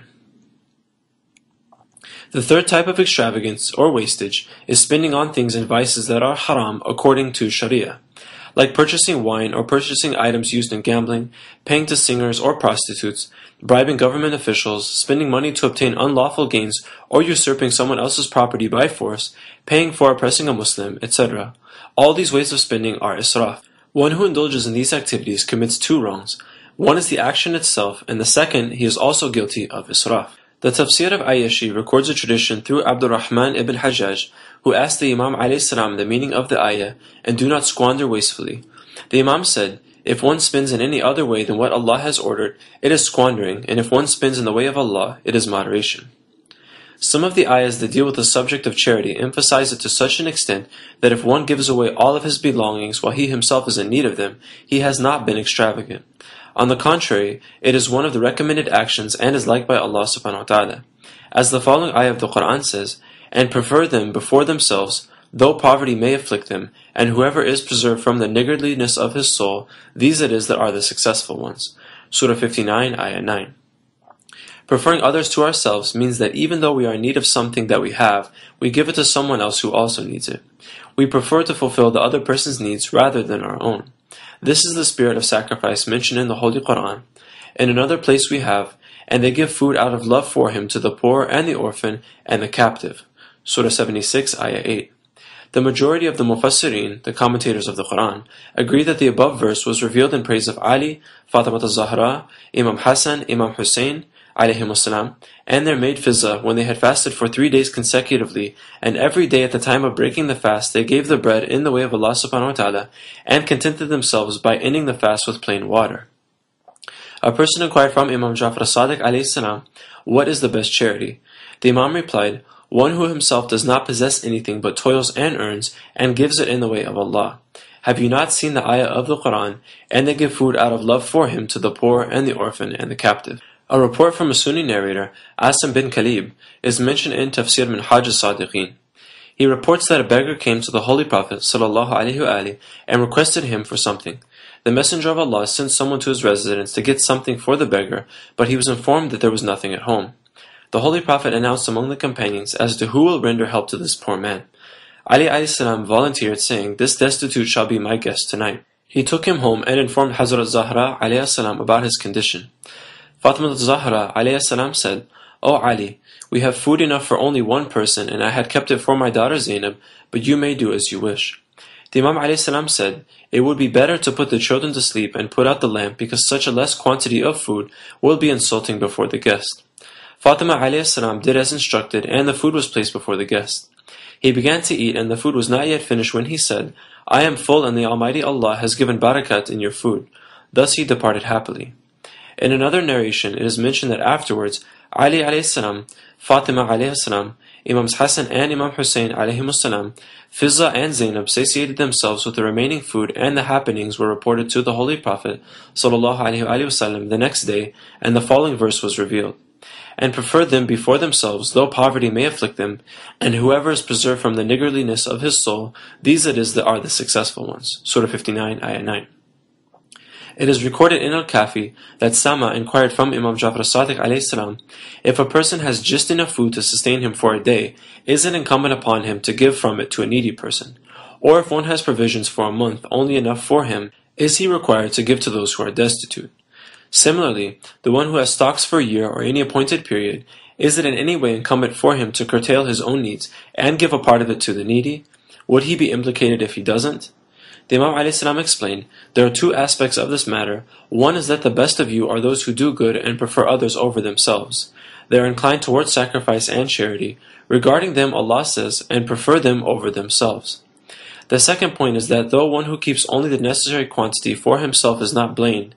Speaker 1: The third type of extravagance, or wastage, is spending on things and vices that are haram according to Sharia, like purchasing wine or purchasing items used in gambling, paying to singers or prostitutes, bribing government officials, spending money to obtain unlawful gains, or usurping someone else's property by force, paying for oppressing a Muslim, et cetera. All these ways of spending are israf. One who indulges in these activities commits two wrongs. One is the action itself, and the second, he is also guilty of israf. The Tafsir of Ayyashi records a tradition through Abdurrahman ibn Hajjaj, who asked the Imam ﷺ the meaning of the ayah, and do not squander wastefully. The Imam said, if one spends in any other way than what Allah has ordered, it is squandering, and if one spends in the way of Allah, it is moderation. Some of the ayahs that deal with the subject of charity emphasize it to such an extent that if one gives away all of his belongings while he himself is in need of them, he has not been extravagant. On the contrary, it is one of the recommended actions and is liked by Allah subhanahu wa ta'ala. As the following ayah of the Quran says, and prefer them before themselves, though poverty may afflict them, and whoever is preserved from the niggardliness of his soul, these it is that are the successful ones. Surah fifty-nine, ayah nine. Preferring others to ourselves means that even though we are in need of something that we have, we give it to someone else who also needs it. We prefer to fulfill the other person's needs rather than our own. This is the spirit of sacrifice mentioned in the Holy Quran. In another place we have, and they give food out of love for him to the poor and the orphan and the captive. Surah seventy-six, ayah eight. The majority of the Mufassirin, the commentators of the Quran, agree that the above verse was revealed in praise of Ali, Fatima al-Zahra, Imam Hassan, Imam Hussein, alayhimussalam, and their maid Fizza when they had fasted for three days consecutively, and every day at the time of breaking the fast they gave the bread in the way of Allah subhanahu wa ta'ala, and contented themselves by ending the fast with plain water. A person inquired from Imam Jafar as-Sadiq alayhi salam, what is the best charity? The Imam replied, one who himself does not possess anything but toils and earns, and gives it in the way of Allah. Have you not seen the ayah of the Quran, and they give food out of love for him to the poor and the orphan and the captive? A report from a Sunni narrator, Asim bin Khalib, is mentioned in Tafsir Minhaj as-Sadiqeen. He reports that a beggar came to the Holy Prophet ﷺ and requested him for something. The Messenger of Allah sent someone to his residence to get something for the beggar, but he was informed that there was nothing at home. The Holy Prophet announced among the companions as to who will render help to this poor man. Ali alayhi salam volunteered, saying, this destitute shall be my guest tonight. He took him home and informed Hazrat Zahra alayhi salam about his condition. Fatima al-Zahra alayhi salam said, O Ali, we have food enough for only one person, and I had kept it for my daughter Zainab, but you may do as you wish. The Imam alayhi salam said, it would be better to put the children to sleep and put out the lamp, because such a less quantity of food will be insulting before the guest. Fatima alayhi salam did as instructed, and the food was placed before the guest. He began to eat, and the food was not yet finished when he said, I am full, and the Almighty Allah has given barakat in your food. Thus he departed happily. In another narration, it is mentioned that afterwards, Ali alayhi salam, Fatima alayhi salam, Imams Hassan and Imam Hussein alayhimus salam, Fizza and Zainab satiated themselves with the remaining food, and the happenings were reported to the Holy Prophet sallallahu alaihi wasallam the next day, and the following verse was revealed. And prefer them before themselves, though poverty may afflict them, and whoever is preserved from the niggardliness of his soul, these it is that are the successful ones. Surah fifty-nine, ayah nine. It is recorded in Al-Kafi that Sama inquired from Imam Jafar as-Sadiq alayhi salam, if a person has just enough food to sustain him for a day, is it incumbent upon him to give from it to a needy person? Or if one has provisions for a month, only enough for him, is he required to give to those who are destitute? Similarly, the one who has stocks for a year or any appointed period, is it in any way incumbent for him to curtail his own needs and give a part of it to the needy? Would he be implicated if he doesn't? The Imam alayhi salam explained, there are two aspects of this matter. One is that the best of you are those who do good and prefer others over themselves. They are inclined towards sacrifice and charity. Regarding them, Allah says, and prefer them over themselves. The second point is that though one who keeps only the necessary quantity for himself is not blamed,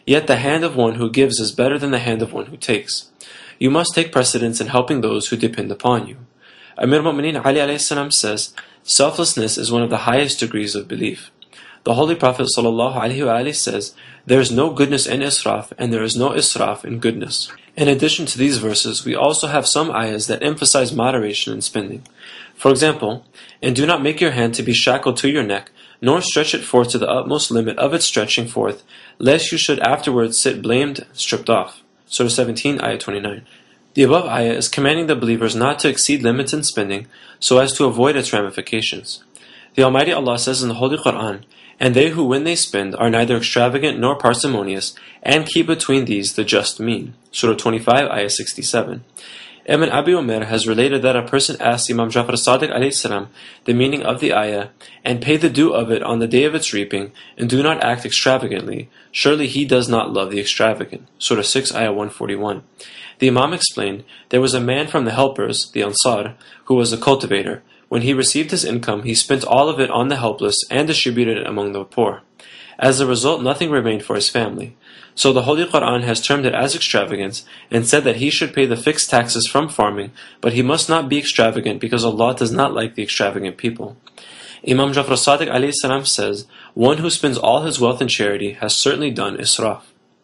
Speaker 1: Yet the hand of one who gives is better than the hand of one who takes. You must take precedence in helping those who depend upon you. Amir al-Mu'mineen Ali alayhi salam says, selflessness is one of the highest degrees of belief. The Holy Prophet sallallahu alaihi wasallam says, there is no goodness in israf, and there is no israf in goodness. In addition to these verses, we also have some ayahs that emphasize moderation in spending. For example, and do not make your hand to be shackled to your neck, nor stretch it forth to the utmost limit of its stretching forth, lest you should afterwards sit blamed, stripped off. Surah seventeen, ayah twenty-nine. The above ayah is commanding the believers not to exceed limits in spending, so as to avoid its ramifications. The Almighty Allah says in the Holy Quran, and they who when they spend are neither extravagant nor parsimonious, and keep between these the just mean. Surah twenty-five, ayah sixty-seven. Ibn Abi Umar has related that a person asked Imam Jafar as-Sadiq alayhi salam the meaning of the ayah, and pay the due of it on the day of its reaping, and do not act extravagantly. Surely he does not love the extravagant. Surah six, ayah one forty-one. The Imam explained, there was a man from the helpers, the Ansar, who was a cultivator. When he received his income, he spent all of it on the helpless and distributed it among the poor. As a result, nothing remained for his family. So the Holy Quran has termed it as extravagance and said that he should pay the fixed taxes from farming, but he must not be extravagant because Allah does not like the extravagant people. Imam Jafar as-Sadiq alayhi salam says, one who spends all his wealth in charity has certainly done israf.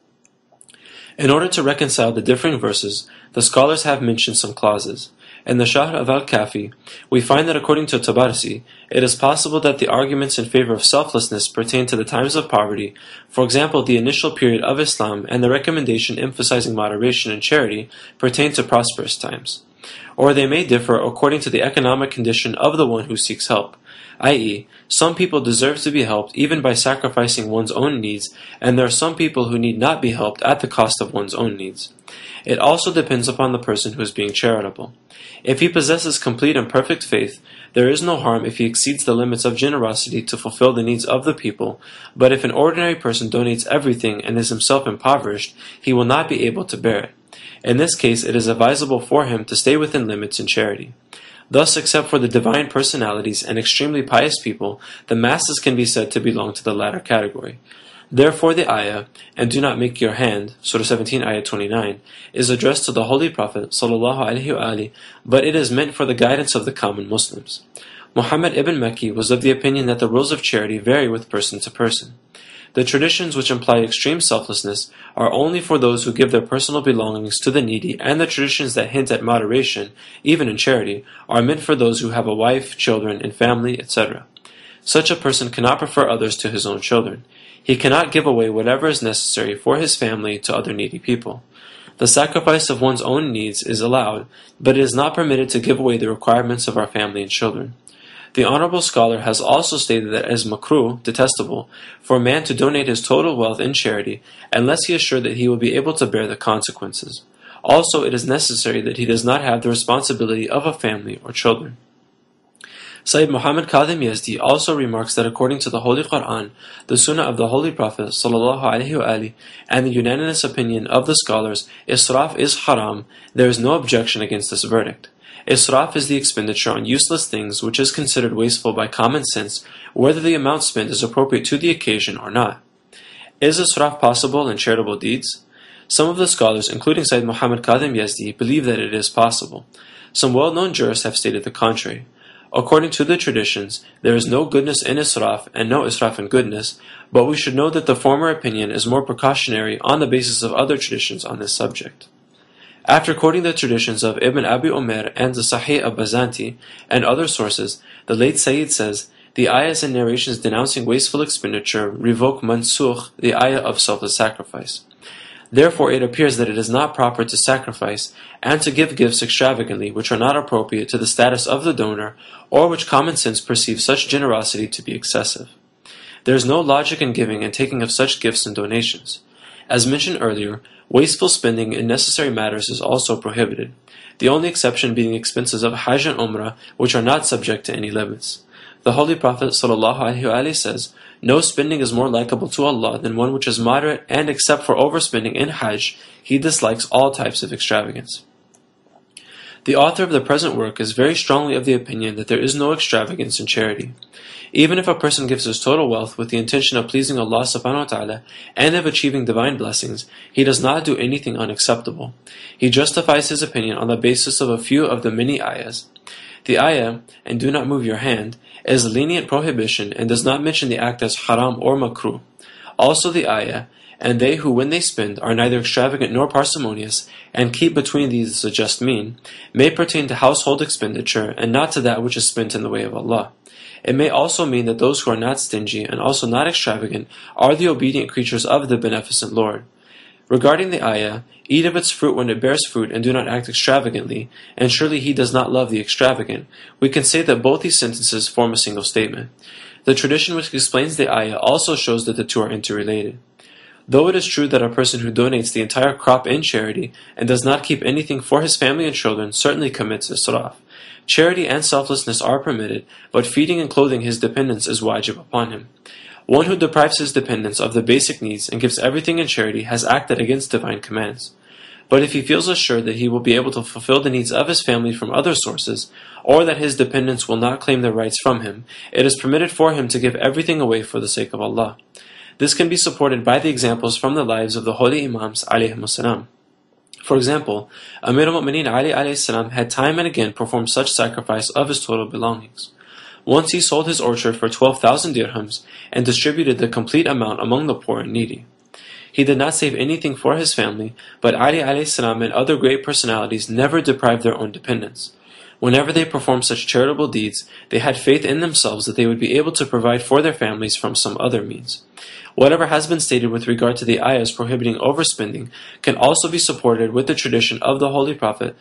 Speaker 1: In order to reconcile the differing verses, the scholars have mentioned some clauses. In the Sharh of Al-Kafi, we find that according to Tabarsi, it is possible that the arguments in favor of selflessness pertain to the times of poverty, for example the initial period of Islam, and the recommendation emphasizing moderation and charity pertain to prosperous times. Or they may differ according to the economic condition of the one who seeks help, that is, some people deserve to be helped even by sacrificing one's own needs, and there are some people who need not be helped at the cost of one's own needs. It also depends upon the person who is being charitable. If he possesses complete and perfect faith, there is no harm if he exceeds the limits of generosity to fulfill the needs of the people, but if an ordinary person donates everything and is himself impoverished, he will not be able to bear it. In this case, it is advisable for him to stay within limits in charity. Thus, except for the divine personalities and extremely pious people, the masses can be said to belong to the latter category. Therefore the ayah, and do not make your hand, Surah seventeen, ayah twenty-nine, is addressed to the Holy Prophet sallallahu alaihi wasallam, but it is meant for the guidance of the common Muslims. Muhammad ibn Makki was of the opinion that the rules of charity vary with person to person. The traditions which imply extreme selflessness are only for those who give their personal belongings to the needy, and the traditions that hint at moderation, even in charity, are meant for those who have a wife, children, and family, et cetera. Such a person cannot prefer others to his own children. He cannot give away whatever is necessary for his family to other needy people. The sacrifice of one's own needs is allowed, but it is not permitted to give away the requirements of our family and children. The honorable scholar has also stated that it is makruh, detestable, for a man to donate his total wealth in charity unless he is sure that he will be able to bear the consequences. Also, it is necessary that he does not have the responsibility of a family or children. Sayyid Muhammad Kadhim Yazdi also remarks that according to the Holy Quran, the Sunnah of the Holy Prophet sallallahu alaihi wasallam, and the unanimous opinion of the scholars, israf is haram. There is no objection against this verdict. Israf is the expenditure on useless things which is considered wasteful by common sense, whether the amount spent is appropriate to the occasion or not. Is israf possible in charitable deeds? Some of the scholars, including Sayyid Muhammad Kadhim Yazdi, believe that it is possible. Some well-known jurists have stated the contrary. According to the traditions, there is no goodness in israf and no israf in goodness, but we should know that the former opinion is more precautionary on the basis of other traditions on this subject. After quoting the traditions of Ibn Abi Umar and the Sahih al-Bazanti and other sources, the late Sayyid says, the ayahs and narrations denouncing wasteful expenditure revoke mansukh, the ayah of selfless sacrifice. Therefore, it appears that it is not proper to sacrifice and to give gifts extravagantly which are not appropriate to the status of the donor, or which common sense perceives such generosity to be excessive. There is no logic in giving and taking of such gifts and donations. As mentioned earlier, wasteful spending in necessary matters is also prohibited, the only exception being expenses of Hajj and Umrah, which are not subject to any limits. The Holy Prophet ﷺ says, no spending is more likable to Allah than one which is moderate, and except for overspending in Hajj, He dislikes all types of extravagance. The author of the present work is very strongly of the opinion that there is no extravagance in charity. Even if a person gives his total wealth with the intention of pleasing Allah subhanahu wa ta'ala and of achieving divine blessings, he does not do anything unacceptable. He justifies his opinion on the basis of a few of the many ayahs. The ayah, "and do not move your hand," is a lenient prohibition and does not mention the act as haram or makruh. Also the ayah, "and they who when they spend are neither extravagant nor parsimonious, and keep between these a just mean," may pertain to household expenditure and not to that which is spent in the way of Allah. It may also mean that those who are not stingy and also not extravagant are the obedient creatures of the beneficent Lord. Regarding the ayah, "eat of its fruit when it bears fruit and do not act extravagantly, and surely he does not love the extravagant," we can say that both these sentences form a single statement. The tradition which explains the ayah also shows that the two are interrelated. Though it is true that a person who donates the entire crop in charity and does not keep anything for his family and children certainly commits israf. Charity and selflessness are permitted, but feeding and clothing his dependents is wajib upon him. One who deprives his dependents of the basic needs and gives everything in charity has acted against divine commands. But if he feels assured that he will be able to fulfill the needs of his family from other sources, or that his dependents will not claim their rights from him, it is permitted for him to give everything away for the sake of Allah. This can be supported by the examples from the lives of the holy Imams alayhimus salam. For example, Amir al-Mu'mineen Ali alayhi salam had time and again performed such sacrifice of his total belongings. Once he sold his orchard for twelve thousand dirhams and distributed the complete amount among the poor and needy. He did not save anything for his family, but Ali alayhi salam and other great personalities never deprived their own dependents. Whenever they performed such charitable deeds, they had faith in themselves that they would be able to provide for their families from some other means. Whatever has been stated with regard to the ayahs prohibiting overspending can also be supported with the tradition of the Holy Prophet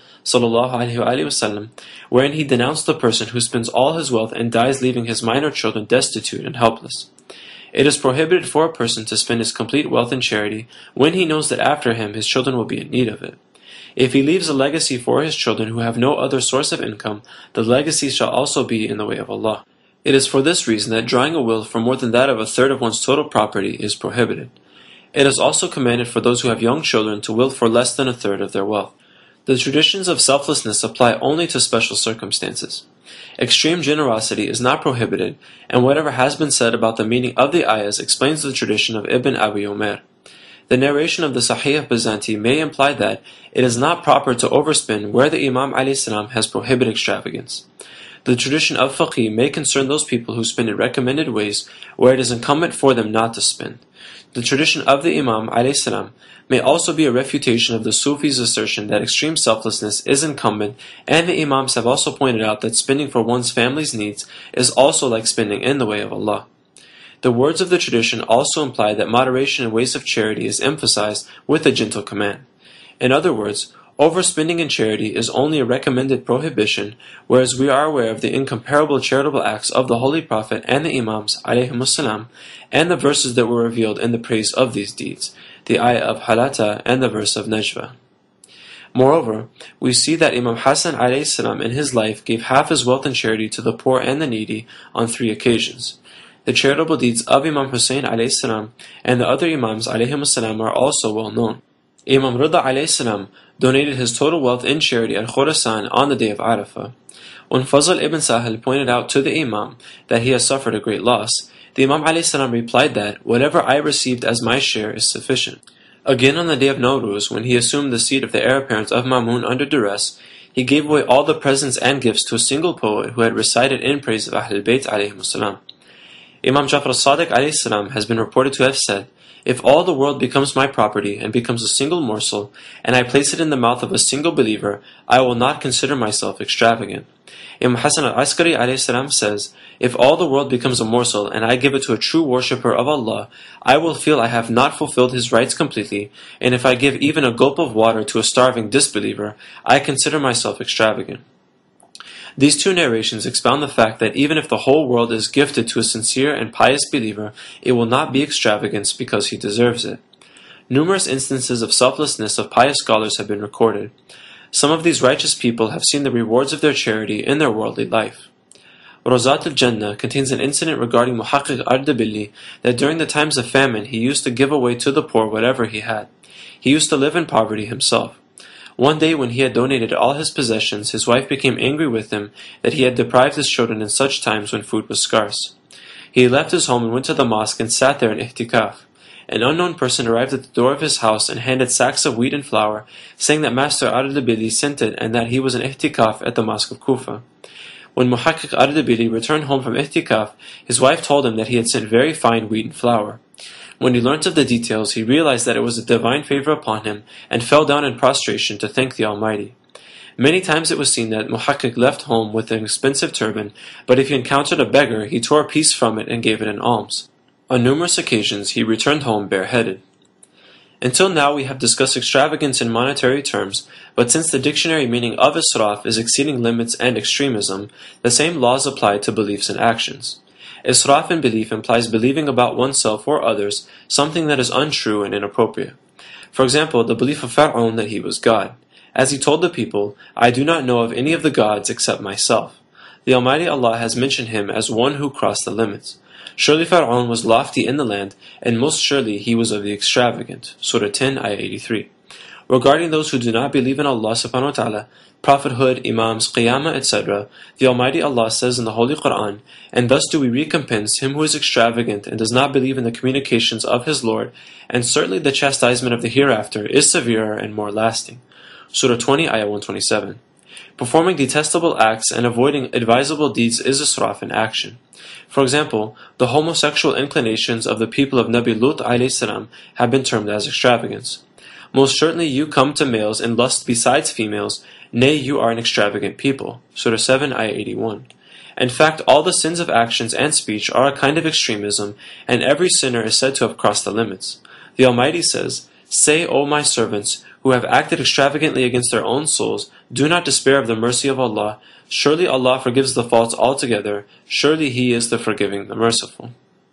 Speaker 1: ﷺ, wherein he denounced the person who spends all his wealth and dies leaving his minor children destitute and helpless. It is prohibited for a person to spend his complete wealth in charity when he knows that after him his children will be in need of it. If he leaves a legacy for his children who have no other source of income, the legacy shall also be in the way of Allah. It is for this reason that drawing a will for more than that of a third of one's total property is prohibited. It is also commanded for those who have young children to will for less than a third of their wealth. The traditions of selflessness apply only to special circumstances. Extreme generosity is not prohibited, and whatever has been said about the meaning of the ayahs explains the tradition of Ibn Abi Umair. The narration of the Sahih Byzanti may imply that it is not proper to overspend where the Imam alayhi salam has prohibited extravagance. The tradition of faqih may concern those people who spend in recommended ways where it is incumbent for them not to spend. The tradition of the Imam alayhi salam may also be a refutation of the Sufis' assertion that extreme selflessness is incumbent, and the Imams have also pointed out that spending for one's family's needs is also like spending in the way of Allah. The words of the tradition also imply that moderation in ways of charity is emphasized with a gentle command. In other words, overspending in charity is only a recommended prohibition, whereas we are aware of the incomparable charitable acts of the Holy Prophet and the Imams alayhimus salam, and the verses that were revealed in the praise of these deeds, the ayah of Halata and the verse of Najwa. Moreover, we see that Imam Hassan alayhi salam in his life gave half his wealth in charity to the poor and the needy on three occasions. The charitable deeds of Imam Hussein alayhi salam and the other Imams alayhimus salam are also well known. Imam Rida alayhi salam donated his total wealth in charity at Khurasan on the day of Arafah. When Fazl ibn Sahel pointed out to the Imam that he has suffered a great loss, the Imam alayhi salam replied that whatever I received as my share is sufficient. Again on the day of Nowruz, when he assumed the seat of the heir apparent of Mamun under duress, he gave away all the presents and gifts to a single poet who had recited in praise of Ahlul Bayt alayhimus salam. Imam Jafar al-Sadiq alayhi salam has been reported to have said, "If all the world becomes my property and becomes a single morsel, and I place it in the mouth of a single believer, I will not consider myself extravagant." Imam Hassan al-Askari alayhi salam says, "If all the world becomes a morsel and I give it to a true worshipper of Allah, I will feel I have not fulfilled his rights completely, and if I give even a gulp of water to a starving disbeliever, I consider myself extravagant." These two narrations expound the fact that even if the whole world is gifted to a sincere and pious believer, it will not be extravagance because he deserves it. Numerous instances of selflessness of pious scholars have been recorded. Some of these righteous people have seen the rewards of their charity in their worldly life. Rozat al-Jannah contains an incident regarding Muhaqqiq Ardabilli that during the times of famine he used to give away to the poor whatever he had. He used to live in poverty himself. One day when he had donated all his possessions, his wife became angry with him that he had deprived his children in such times when food was scarce. He left his home and went to the mosque and sat there in ihtikaf. An unknown person arrived at the door of his house and handed sacks of wheat and flour, saying that Master Ardebili sent it and that he was in ihtikaf at the mosque of Kufa. When Muhaqqiq Ardebili returned home from ihtikaf, his wife told him that he had sent very fine wheat and flour. When he learnt of the details, he realized that it was a divine favor upon him and fell down in prostration to thank the Almighty. Many times it was seen that Muhaqqiq left home with an expensive turban, but if he encountered a beggar, he tore a piece from it and gave it in alms. On numerous occasions, he returned home bareheaded. Until now, we have discussed extravagance in monetary terms, but since the dictionary meaning of israf is exceeding limits and extremism, the same laws apply to beliefs and actions. Israf in belief implies believing about oneself or others something that is untrue and inappropriate. For example, the belief of Fir'aun that he was God. As he told the people, "I do not know of any of the gods except myself." The Almighty Allah has mentioned him as one who crossed the limits. Surely Fir'aun was lofty in the land, and most surely he was of the extravagant. Surah ten, Ayah eighty-three. Regarding those who do not believe in Allah subhanahu wa ta'ala, prophethood, imams, qiyamah, et cetera, the Almighty Allah says in the Holy Quran, "And thus do we recompense him who is extravagant and does not believe in the communications of his Lord, and certainly the chastisement of the hereafter is severer and more lasting." Surah twenty, Ayah one twenty-seven. Performing detestable acts and avoiding advisable deeds is israf in action. For example, the homosexual inclinations of the people of Nabi Lut alayhi salam have been termed as extravagance. Most certainly you come to males in lust besides females, nay, you are an extravagant people. Surah seven, Ayah eighty-one. In fact, all the sins of actions and speech are a kind of extremism, and every sinner is said to have crossed the limits. The Almighty says, "Say, O my servants, who have acted extravagantly against their own souls, do not despair of the mercy of Allah. Surely Allah forgives the faults altogether. Surely He is the forgiving, the merciful."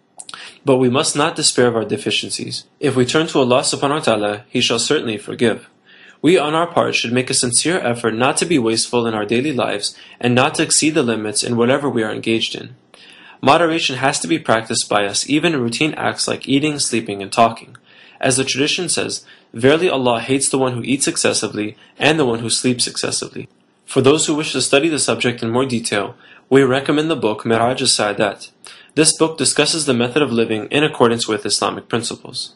Speaker 1: But we must not despair of our deficiencies. If we turn to Allah subhanahu wa ta'ala, He shall certainly forgive. We on our part should make a sincere effort not to be wasteful in our daily lives and not to exceed the limits in whatever we are engaged in. Moderation has to be practiced by us even in routine acts like eating, sleeping, and talking. As the tradition says, "Verily Allah hates the one who eats excessively and the one who sleeps excessively." For those who wish to study the subject in more detail, we recommend the book Miraj al-Sa'adat. This book discusses the method of living in accordance with Islamic principles.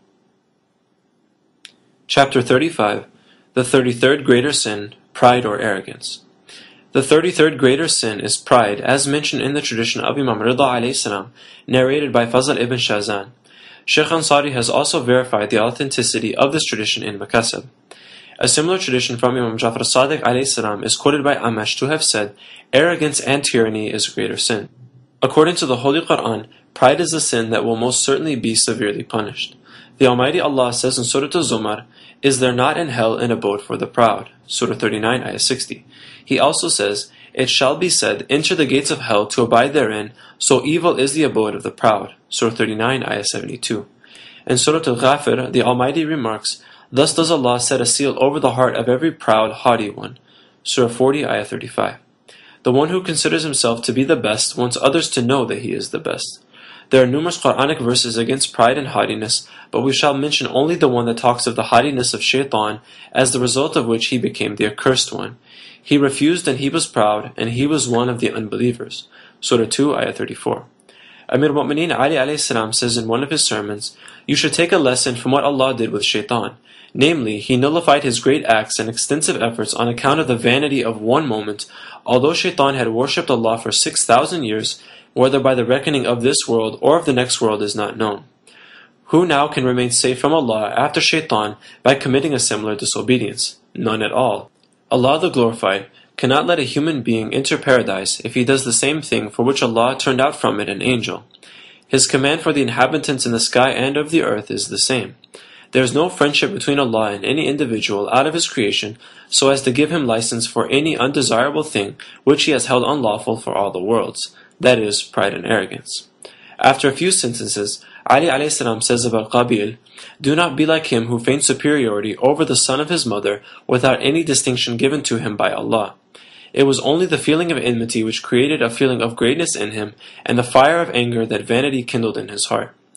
Speaker 1: Chapter thirty-five. The thirty-third Greater Sin, Pride or Arrogance. The thirty-third greater sin is pride, as mentioned in the tradition of Imam Rida alayhi salam, narrated by Fazl ibn Shazan. Sheikh Ansari has also verified the authenticity of this tradition in Makasab. A similar tradition from Imam Jafar as-Sadiq alayhi salam is quoted by Amash to have said, "Arrogance and tyranny is a greater sin." According to the Holy Quran, pride is a sin that will most certainly be severely punished. The Almighty Allah says in Surah Al-Zumar, "Is there not in hell an abode for the proud?" Surah thirty-nine, Ayah sixty. He also says, "It shall be said, enter the gates of hell to abide therein, so evil is the abode of the proud." Surah thirty-nine, Ayah seventy-two. In Surah Al-Ghafir, the Almighty remarks, "Thus does Allah set a seal over the heart of every proud, haughty one." Surah forty, Ayah thirty-five. The one who considers himself to be the best wants others to know that he is the best. There are numerous Quranic verses against pride and haughtiness, but we shall mention only the one that talks of the haughtiness of Shaitan, as the result of which he became the accursed one. He refused and he was proud, and he was one of the unbelievers. Surah two, Ayah thirty-four. Amir Mu'mineen Ali alayhi salam says in one of his sermons, "You should take a lesson from what Allah did with Shaitan. Namely, he nullified his great acts and extensive efforts on account of the vanity of one moment, although Shaitan had worshipped Allah for six thousand years, whether by the reckoning of this world or of the next world is not known. Who now can remain safe from Allah after Shaitan by committing a similar disobedience? None at all. Allah the Glorified cannot let a human being enter paradise if he does the same thing for which Allah turned out from it an angel. His command for the inhabitants in the sky and of the earth is the same. There is no friendship between Allah and any individual out of His creation so as to give him license for any undesirable thing which He has held unlawful for all the worlds, that is, pride and arrogance. After a few sentences, Ali alayhi salam says about Qabil, "Do not be like him who feigns superiority over the son of his mother without any distinction given to him by Allah. It was only the feeling of enmity which created a feeling of greatness in him, and the fire of anger that vanity kindled in his heart."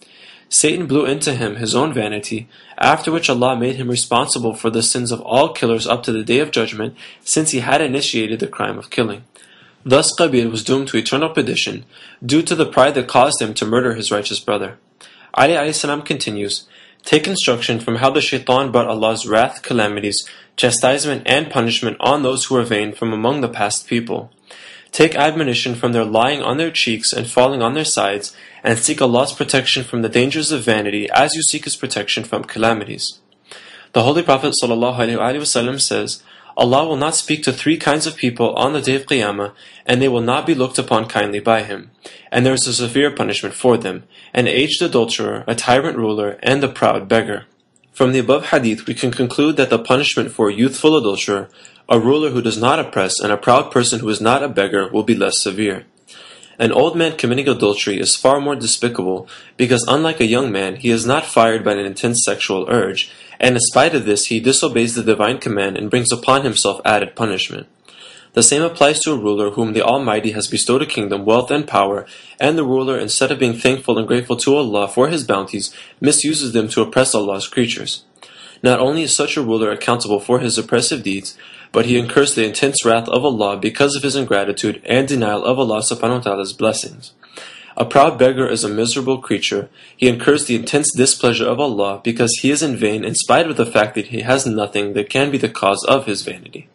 Speaker 1: Satan blew into him his own vanity, after which Allah made him responsible for the sins of all killers up to the Day of Judgment, since he had initiated the crime of killing. Thus Qabil was doomed to eternal perdition, due to the pride that caused him to murder his righteous brother. Ali alayhi salam continues, "Take instruction from how the shaitan brought Allah's wrath, calamities, chastisement, and punishment on those who are vain from among the past people. Take admonition from their lying on their cheeks and falling on their sides, and seek Allah's protection from the dangers of vanity as you seek His protection from calamities." The Holy Prophet ﷺ says, "Allah will not speak to three kinds of people on the day of Qiyamah, and they will not be looked upon kindly by Him. And there is a severe punishment for them, an aged adulterer, a tyrant ruler, and a proud beggar." From the above hadith, we can conclude that the punishment for a youthful adulterer, a ruler who does not oppress, and a proud person who is not a beggar will be less severe. An old man committing adultery is far more despicable because, unlike a young man, he is not fired by an intense sexual urge, and in spite of this, he disobeys the divine command and brings upon himself added punishment. The same applies to a ruler whom the Almighty has bestowed a kingdom, wealth, and power, and the ruler, instead of being thankful and grateful to Allah for His bounties, misuses them to oppress Allah's creatures. Not only is such a ruler accountable for his oppressive deeds, but he incurs the intense wrath of Allah because of his ingratitude and denial of Allah subhanahu wa ta'ala's blessings. A proud beggar is a miserable creature. He incurs the intense displeasure of Allah because he is in vain in spite of the fact that he has nothing that can be the cause of his vanity.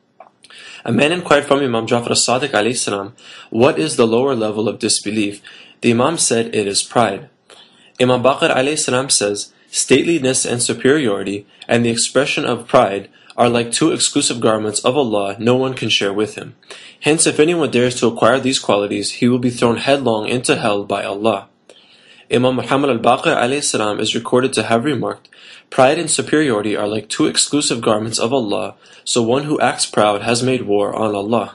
Speaker 1: A man inquired from Imam Ja'far as-Sadiq alayhi salam, "What is the lower level of disbelief?" The Imam said, "It is pride." Imam Baqir alayhi salam says, "Stateliness and superiority, and the expression of pride, are like two exclusive garments of Allah no one can share with Him. Hence, if anyone dares to acquire these qualities, he will be thrown headlong into hell by Allah." Imam Muhammad al-Baqir alayhi salam is recorded to have remarked, "Pride and superiority are like two exclusive garments of Allah, so one who acts proud has made war on Allah."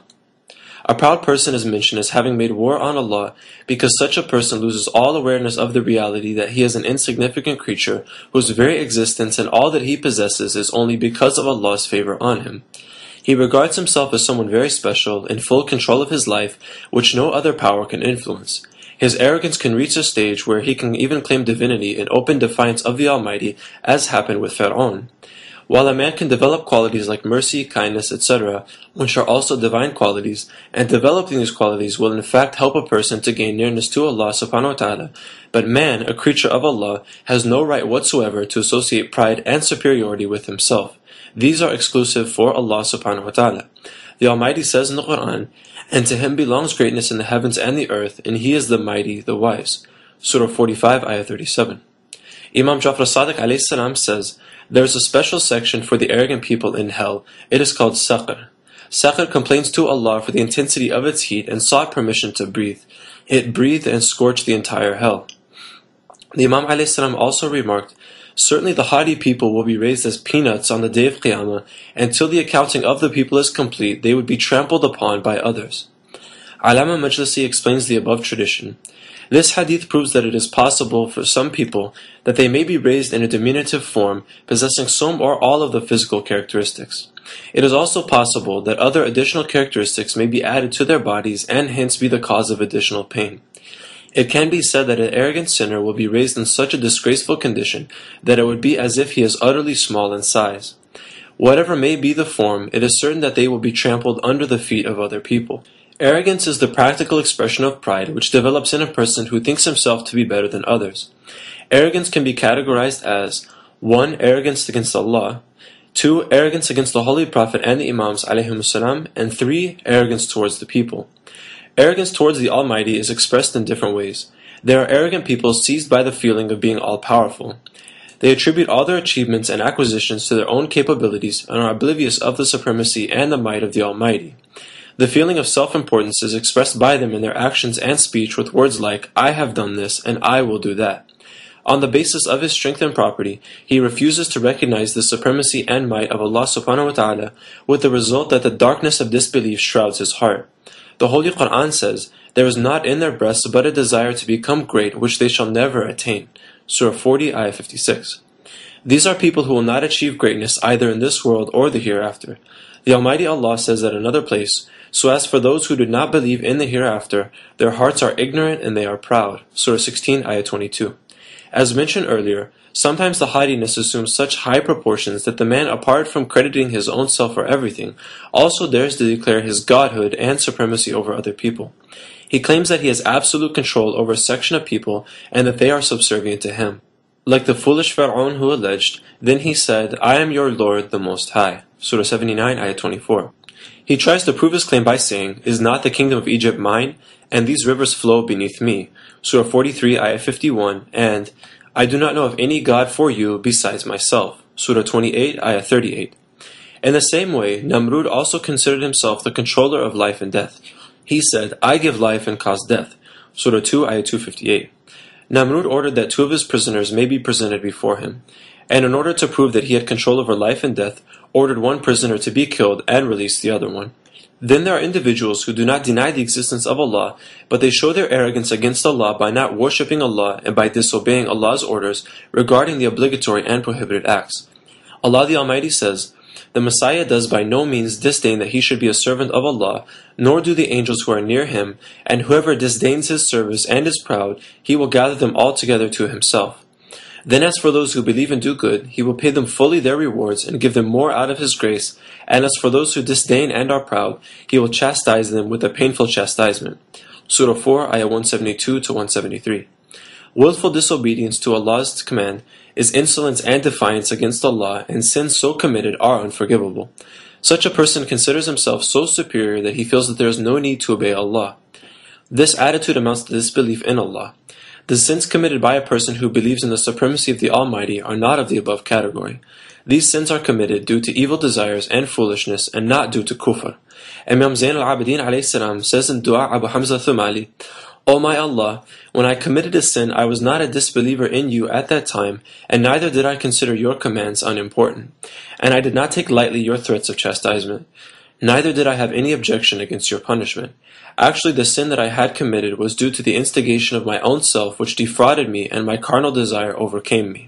Speaker 1: A proud person is mentioned as having made war on Allah because such a person loses all awareness of the reality that he is an insignificant creature whose very existence and all that he possesses is only because of Allah's favor on him. He regards himself as someone very special, in full control of his life, which no other power can influence. His arrogance can reach a stage where he can even claim divinity in open defiance of the Almighty, as happened with Fir'aun. While a man can develop qualities like mercy, kindness, et cetera, which are also divine qualities, and developing these qualities will in fact help a person to gain nearness to Allah subhanahu wa ta'ala, but man, a creature of Allah, has no right whatsoever to associate pride and superiority with himself. These are exclusive for Allah subhanahu wa ta'ala. The Almighty says in the Quran, "And to Him belongs greatness in the heavens and the earth, and He is the mighty, the wise." Surah forty-five, Ayah thirty-seven. Imam Ja'far as-Sadiq alayhi salam says, "There is a special section for the arrogant people in hell. It is called Saqr. Saqr complains to Allah for the intensity of its heat and sought permission to breathe. It breathed and scorched the entire hell." The Imam alayhi salam also remarked, "Certainly the haughty people will be raised as peanuts on the day of Qiyamah, and till the accounting of the people is complete, they would be trampled upon by others." Alama Majlisi explains the above tradition. This hadith proves that it is possible for some people that they may be raised in a diminutive form, possessing some or all of the physical characteristics. It is also possible that other additional characteristics may be added to their bodies and hence be the cause of additional pain. It can be said that an arrogant sinner will be raised in such a disgraceful condition that it would be as if he is utterly small in size. Whatever may be the form, it is certain that they will be trampled under the feet of other people. Arrogance is the practical expression of pride, which develops in a person who thinks himself to be better than others. Arrogance can be categorized as one. Arrogance against Allah, two. Arrogance against the Holy Prophet and the Imams alayhimussalam, and three. Arrogance towards the people. Arrogance towards the Almighty is expressed in different ways. There are arrogant people seized by the feeling of being all-powerful. They attribute all their achievements and acquisitions to their own capabilities and are oblivious of the supremacy and the might of the Almighty. The feeling of self-importance is expressed by them in their actions and speech with words like, "I have done this, and I will do that." On the basis of his strength and property, he refuses to recognize the supremacy and might of Allah subhanahu wa ta'ala, with the result that the darkness of disbelief shrouds his heart. The Holy Quran says, "There is not in their breasts but a desire to become great, which they shall never attain." Surah forty, Ayah fifty-six. These are people who will not achieve greatness either in this world or the hereafter. The Almighty Allah says at another place, "So as for those who do not believe in the hereafter, their hearts are ignorant and they are proud." Surah sixteen, Ayah twenty-two. As mentioned earlier, sometimes the haughtiness assumes such high proportions that the man, apart from crediting his own self for everything, also dares to declare his godhood and supremacy over other people. He claims that he has absolute control over a section of people and that they are subservient to him. Like the foolish Pharaoh who alleged, "Then he said, I am your Lord, the Most High." Surah seventy-nine, ayah twenty-four. He tries to prove his claim by saying, "Is not the kingdom of Egypt mine, and these rivers flow beneath me?" Surah forty-three, ayah fifty-one, and "I do not know of any God for you besides myself." Surah twenty-eight, ayah thirty-eight. In the same way, Namrud also considered himself the controller of life and death. He said, "I give life and cause death." Surah two, ayah two fifty-eight. Namrud ordered that two of his prisoners may be presented before him, and in order to prove that he had control over life and death, ordered one prisoner to be killed and released the other one. Then there are individuals who do not deny the existence of Allah, but they show their arrogance against Allah by not worshipping Allah and by disobeying Allah's orders regarding the obligatory and prohibited acts. Allah the Almighty says, "The Messiah does by no means disdain that he should be a servant of Allah, nor do the angels who are near him, and whoever disdains his service and is proud, he will gather them all together to himself. Then as for those who believe and do good, he will pay them fully their rewards and give them more out of his grace, and as for those who disdain and are proud, he will chastise them with a painful chastisement." Surah four, ayah one seventy-two to one seventy-three. Willful disobedience to Allah's command is insolence and defiance against Allah, and sins so committed are unforgivable. Such a person considers himself so superior that he feels that there is no need to obey Allah. This attitude amounts to disbelief in Allah. The sins committed by a person who believes in the supremacy of the Almighty are not of the above category. These sins are committed due to evil desires and foolishness, and not due to kufr. Imam Zain al-Abidin alayhi salam says in Dua Abu Hamza Thumali, "O my Allah, when I committed a sin, I was not a disbeliever in you at that time, and neither did I consider your commands unimportant. And I did not take lightly your threats of chastisement. Neither did I have any objection against your punishment. Actually, the sin that I had committed was due to the instigation of my own self, which defrauded me, and my carnal desire overcame me."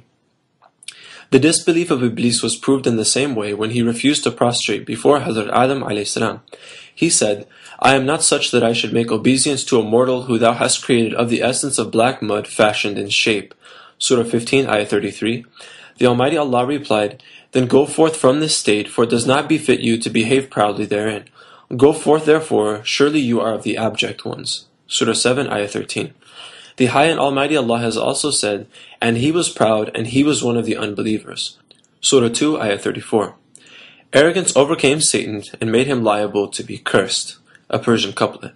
Speaker 1: The disbelief of Iblis was proved in the same way when he refused to prostrate before Hazrat Adam alayhi salam. He said, "I am not such that I should make obeisance to a mortal who thou hast created of the essence of black mud fashioned in shape." Surah fifteen, ayah thirty-three. The Almighty Allah replied, "Then go forth from this state, for it does not befit you to behave proudly therein. Go forth therefore, surely you are of the abject ones." Surah seven, ayah thirteen. The High and Almighty Allah has also said, "And he was proud, and he was one of the unbelievers." Surah two, ayah thirty-four. Arrogance overcame Satan and made him liable to be cursed. A Persian couplet.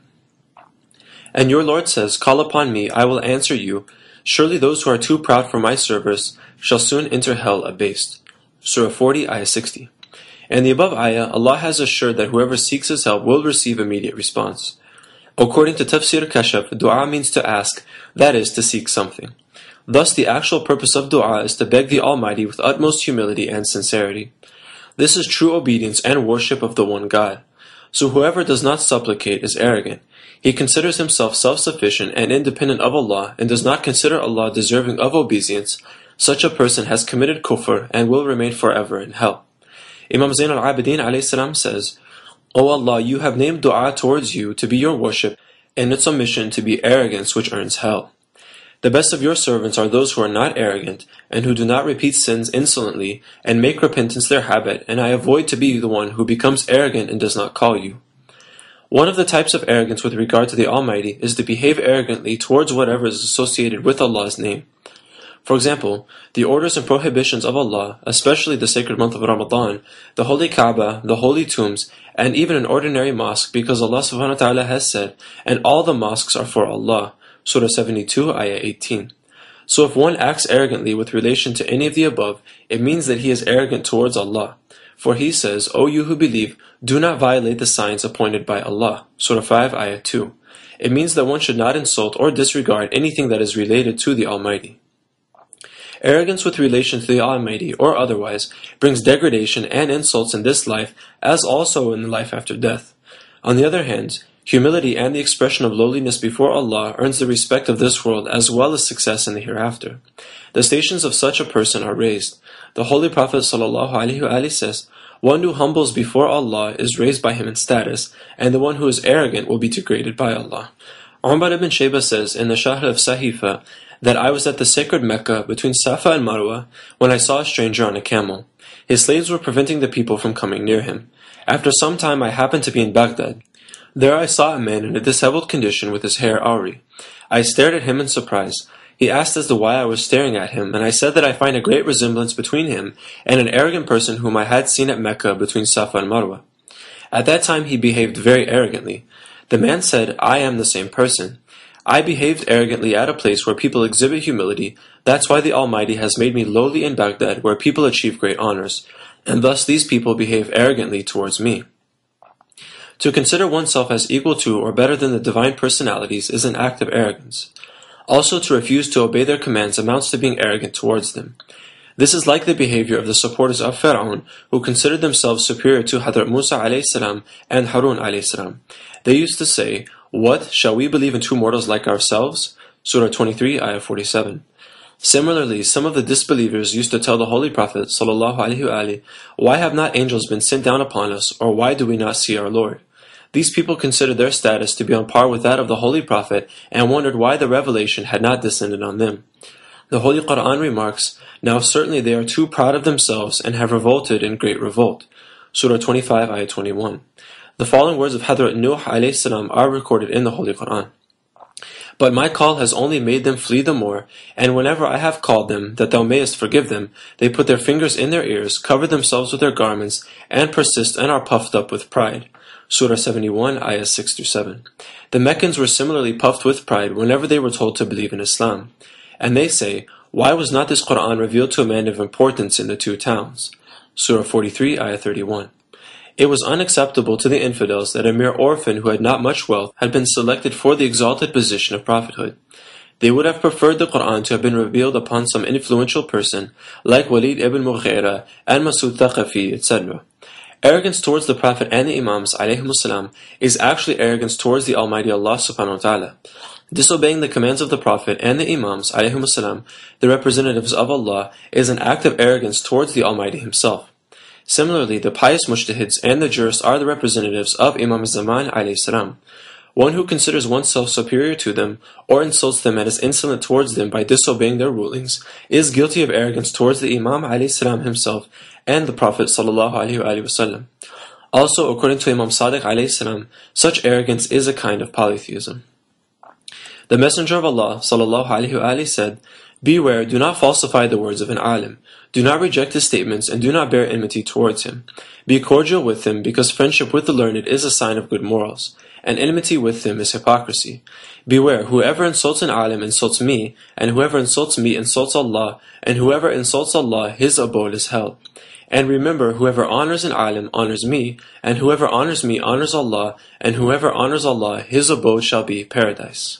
Speaker 1: And your Lord says, "Call upon me, I will answer you. Surely those who are too proud for my service shall soon enter hell abased." Surah forty, ayah sixty. In the above ayah, Allah has assured that whoever seeks His help will receive immediate response. According to Tafsir Kashaf, dua means to ask, that is, to seek something. Thus, the actual purpose of dua is to beg the Almighty with utmost humility and sincerity. This is true obedience and worship of the one God. So whoever does not supplicate is arrogant. He considers himself self-sufficient and independent of Allah and does not consider Allah deserving of obeisance. Such a person has committed kufr and will remain forever in hell. Imam Zain al-Abidin alayhi salam says, "O Allah, you have named dua towards you to be your worship, and its omission to be arrogance which earns hell. The best of your servants are those who are not arrogant, and who do not repeat sins insolently, and make repentance their habit, and I avoid to be the one who becomes arrogant and does not call you." One of the types of arrogance with regard to the Almighty is to behave arrogantly towards whatever is associated with Allah's name. For example, the orders and prohibitions of Allah, especially the sacred month of Ramadan, the holy Kaaba, the holy tombs, and even an ordinary mosque, because Allah subhanahu wa ta'ala has said, "And all the mosques are for Allah." Surah seventy-two, ayah eighteen. So if one acts arrogantly with relation to any of the above, it means that he is arrogant towards Allah. For he says, "O you who believe, do not violate the signs appointed by Allah." Surah five, ayah two. It means that one should not insult or disregard anything that is related to the Almighty. Arrogance with relation to the Almighty, or otherwise, brings degradation and insults in this life, as also in the life after death. On the other hand, humility and the expression of lowliness before Allah earns the respect of this world as well as success in the hereafter. The stations of such a person are raised. The Holy Prophet ﷺ says, "One who humbles before Allah is raised by Him in status, and the one who is arrogant will be degraded by Allah." Umar ibn Shaybah says in the Sharh of Sahifa that I was at the sacred Mecca between Safa and Marwa when I saw a stranger on a camel. His slaves were preventing the people from coming near him. After some time I happened to be in Baghdad. There I saw a man in a disheveled condition with his hair awry. I stared at him in surprise. He asked as to why I was staring at him, and I said that I find a great resemblance between him and an arrogant person whom I had seen at Mecca between Safa and Marwa. At that time he behaved very arrogantly. The man said, I am the same person. I behaved arrogantly at a place where people exhibit humility. That's why the Almighty has made me lowly in Baghdad, where people achieve great honors, and thus these people behave arrogantly towards me. To consider oneself as equal to or better than the divine personalities is an act of arrogance. Also, to refuse to obey their commands amounts to being arrogant towards them. This is like the behavior of the supporters of Pharaoh, who considered themselves superior to Hadrat Musa alayhi salam and Harun alayhi salam. They used to say, "What, shall we believe in two mortals like ourselves?" Surah twenty-three, Ayah forty-seven. Similarly, some of the disbelievers used to tell the Holy Prophet sallallahu alaihi wasallam, "Why have not angels been sent down upon us, or why do we not see our Lord?" These people considered their status to be on par with that of the Holy Prophet and wondered why the revelation had not descended on them. The Holy Quran remarks, "Now certainly they are too proud of themselves and have revolted in great revolt." Surah twenty-five, Ayah twenty-one. The following words of Hadrat Nuh alayhi salam are recorded in the Holy Quran. But my call has only made them flee the more, and whenever I have called them, that thou mayest forgive them, they put their fingers in their ears, cover themselves with their garments, and persist and are puffed up with pride. Surah seventy-one, Ayahs six through seven. The Meccans were similarly puffed with pride whenever they were told to believe in Islam. And they say, "Why was not this Quran revealed to a man of importance in the two towns?" Surah forty-three, Ayah thirty-one. It was unacceptable to the infidels that a mere orphan who had not much wealth had been selected for the exalted position of prophethood. They would have preferred the Quran to have been revealed upon some influential person like Walid ibn Mughira and Masud Thaqafi, et cetera. Arrogance towards the Prophet and the Imams alayhimussalam is actually arrogance towards the Almighty Allah subhanahu wa ta'ala. Disobeying the commands of the Prophet and the Imams alayhimussalam, the representatives of Allah, is an act of arrogance towards the Almighty Himself. Similarly, the pious mujtahids and the jurists are the representatives of Imam Zaman alayhi salam. One who considers oneself superior to them or insults them and is insolent towards them by disobeying their rulings is guilty of arrogance towards the Imam alayhi salam himself and the Prophet sallallahu alaihi wasallam. Also, according to Imam Sadiq alayhi salam, such arrogance is a kind of polytheism. The Messenger of Allah sallallahu alaihi wasallam said, "Beware, do not falsify the words of an alim. Do not reject his statements and do not bear enmity towards him. Be cordial with him, because friendship with the learned is a sign of good morals, and enmity with them is hypocrisy. Beware, whoever insults an alim insults me, and whoever insults me insults Allah, and whoever insults Allah, his abode is hell. And remember, whoever honors an alim honors me, and whoever honors me honors Allah, and whoever honors Allah, his abode shall be paradise."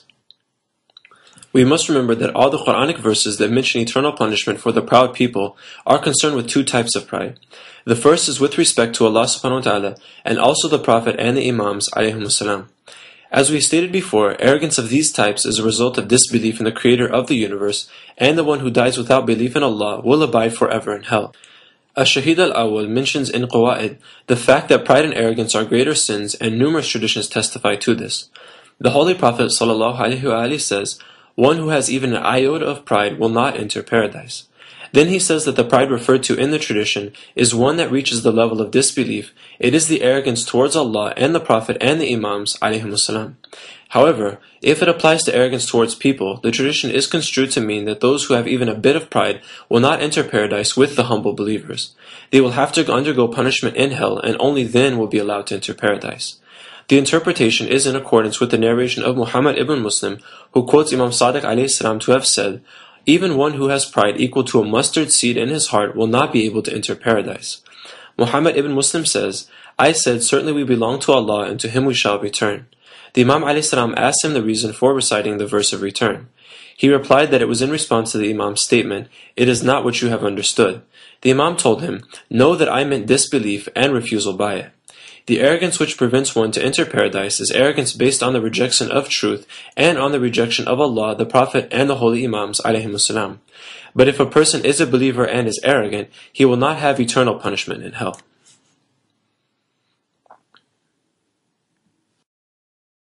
Speaker 1: We must remember that all the Quranic verses that mention eternal punishment for the proud people are concerned with two types of pride. The first is with respect to Allah subhanahu wa ta'ala, and also the Prophet and the Imams alayhimussalam. As we stated before, arrogance of these types is a result of disbelief in the Creator of the universe, and the one who dies without belief in Allah will abide forever in hell. Ash-Shahid al-Awwal mentions in Qawaid the fact that pride and arrogance are greater sins, and numerous traditions testify to this. The Holy Prophet sallallahu alaihi wasallam says, "One who has even an iota of pride will not enter paradise." Then he says that the pride referred to in the tradition is one that reaches the level of disbelief. It is the arrogance towards Allah and the Prophet and the Imams alayhimussalam. However, if it applies to arrogance towards people, the tradition is construed to mean that those who have even a bit of pride will not enter paradise with the humble believers. They will have to undergo punishment in hell, and only then will be allowed to enter paradise. The interpretation is in accordance with the narration of Muhammad ibn Muslim, who quotes Imam Sadiq alayhi salam to have said, "Even one who has pride equal to a mustard seed in his heart will not be able to enter paradise." Muhammad ibn Muslim says, "I said, certainly we belong to Allah, and to Him we shall return." The Imam alayhi salam asked him the reason for reciting the verse of return. He replied that it was in response to the Imam's statement, "It is not what you have understood." The Imam told him, "Know that I meant disbelief and refusal by it." The arrogance which prevents one to enter paradise is arrogance based on the rejection of truth and on the rejection of Allah, the Prophet, and the Holy Imams alayhimussalam. But if a person is a believer and is arrogant, he will not have eternal punishment in hell.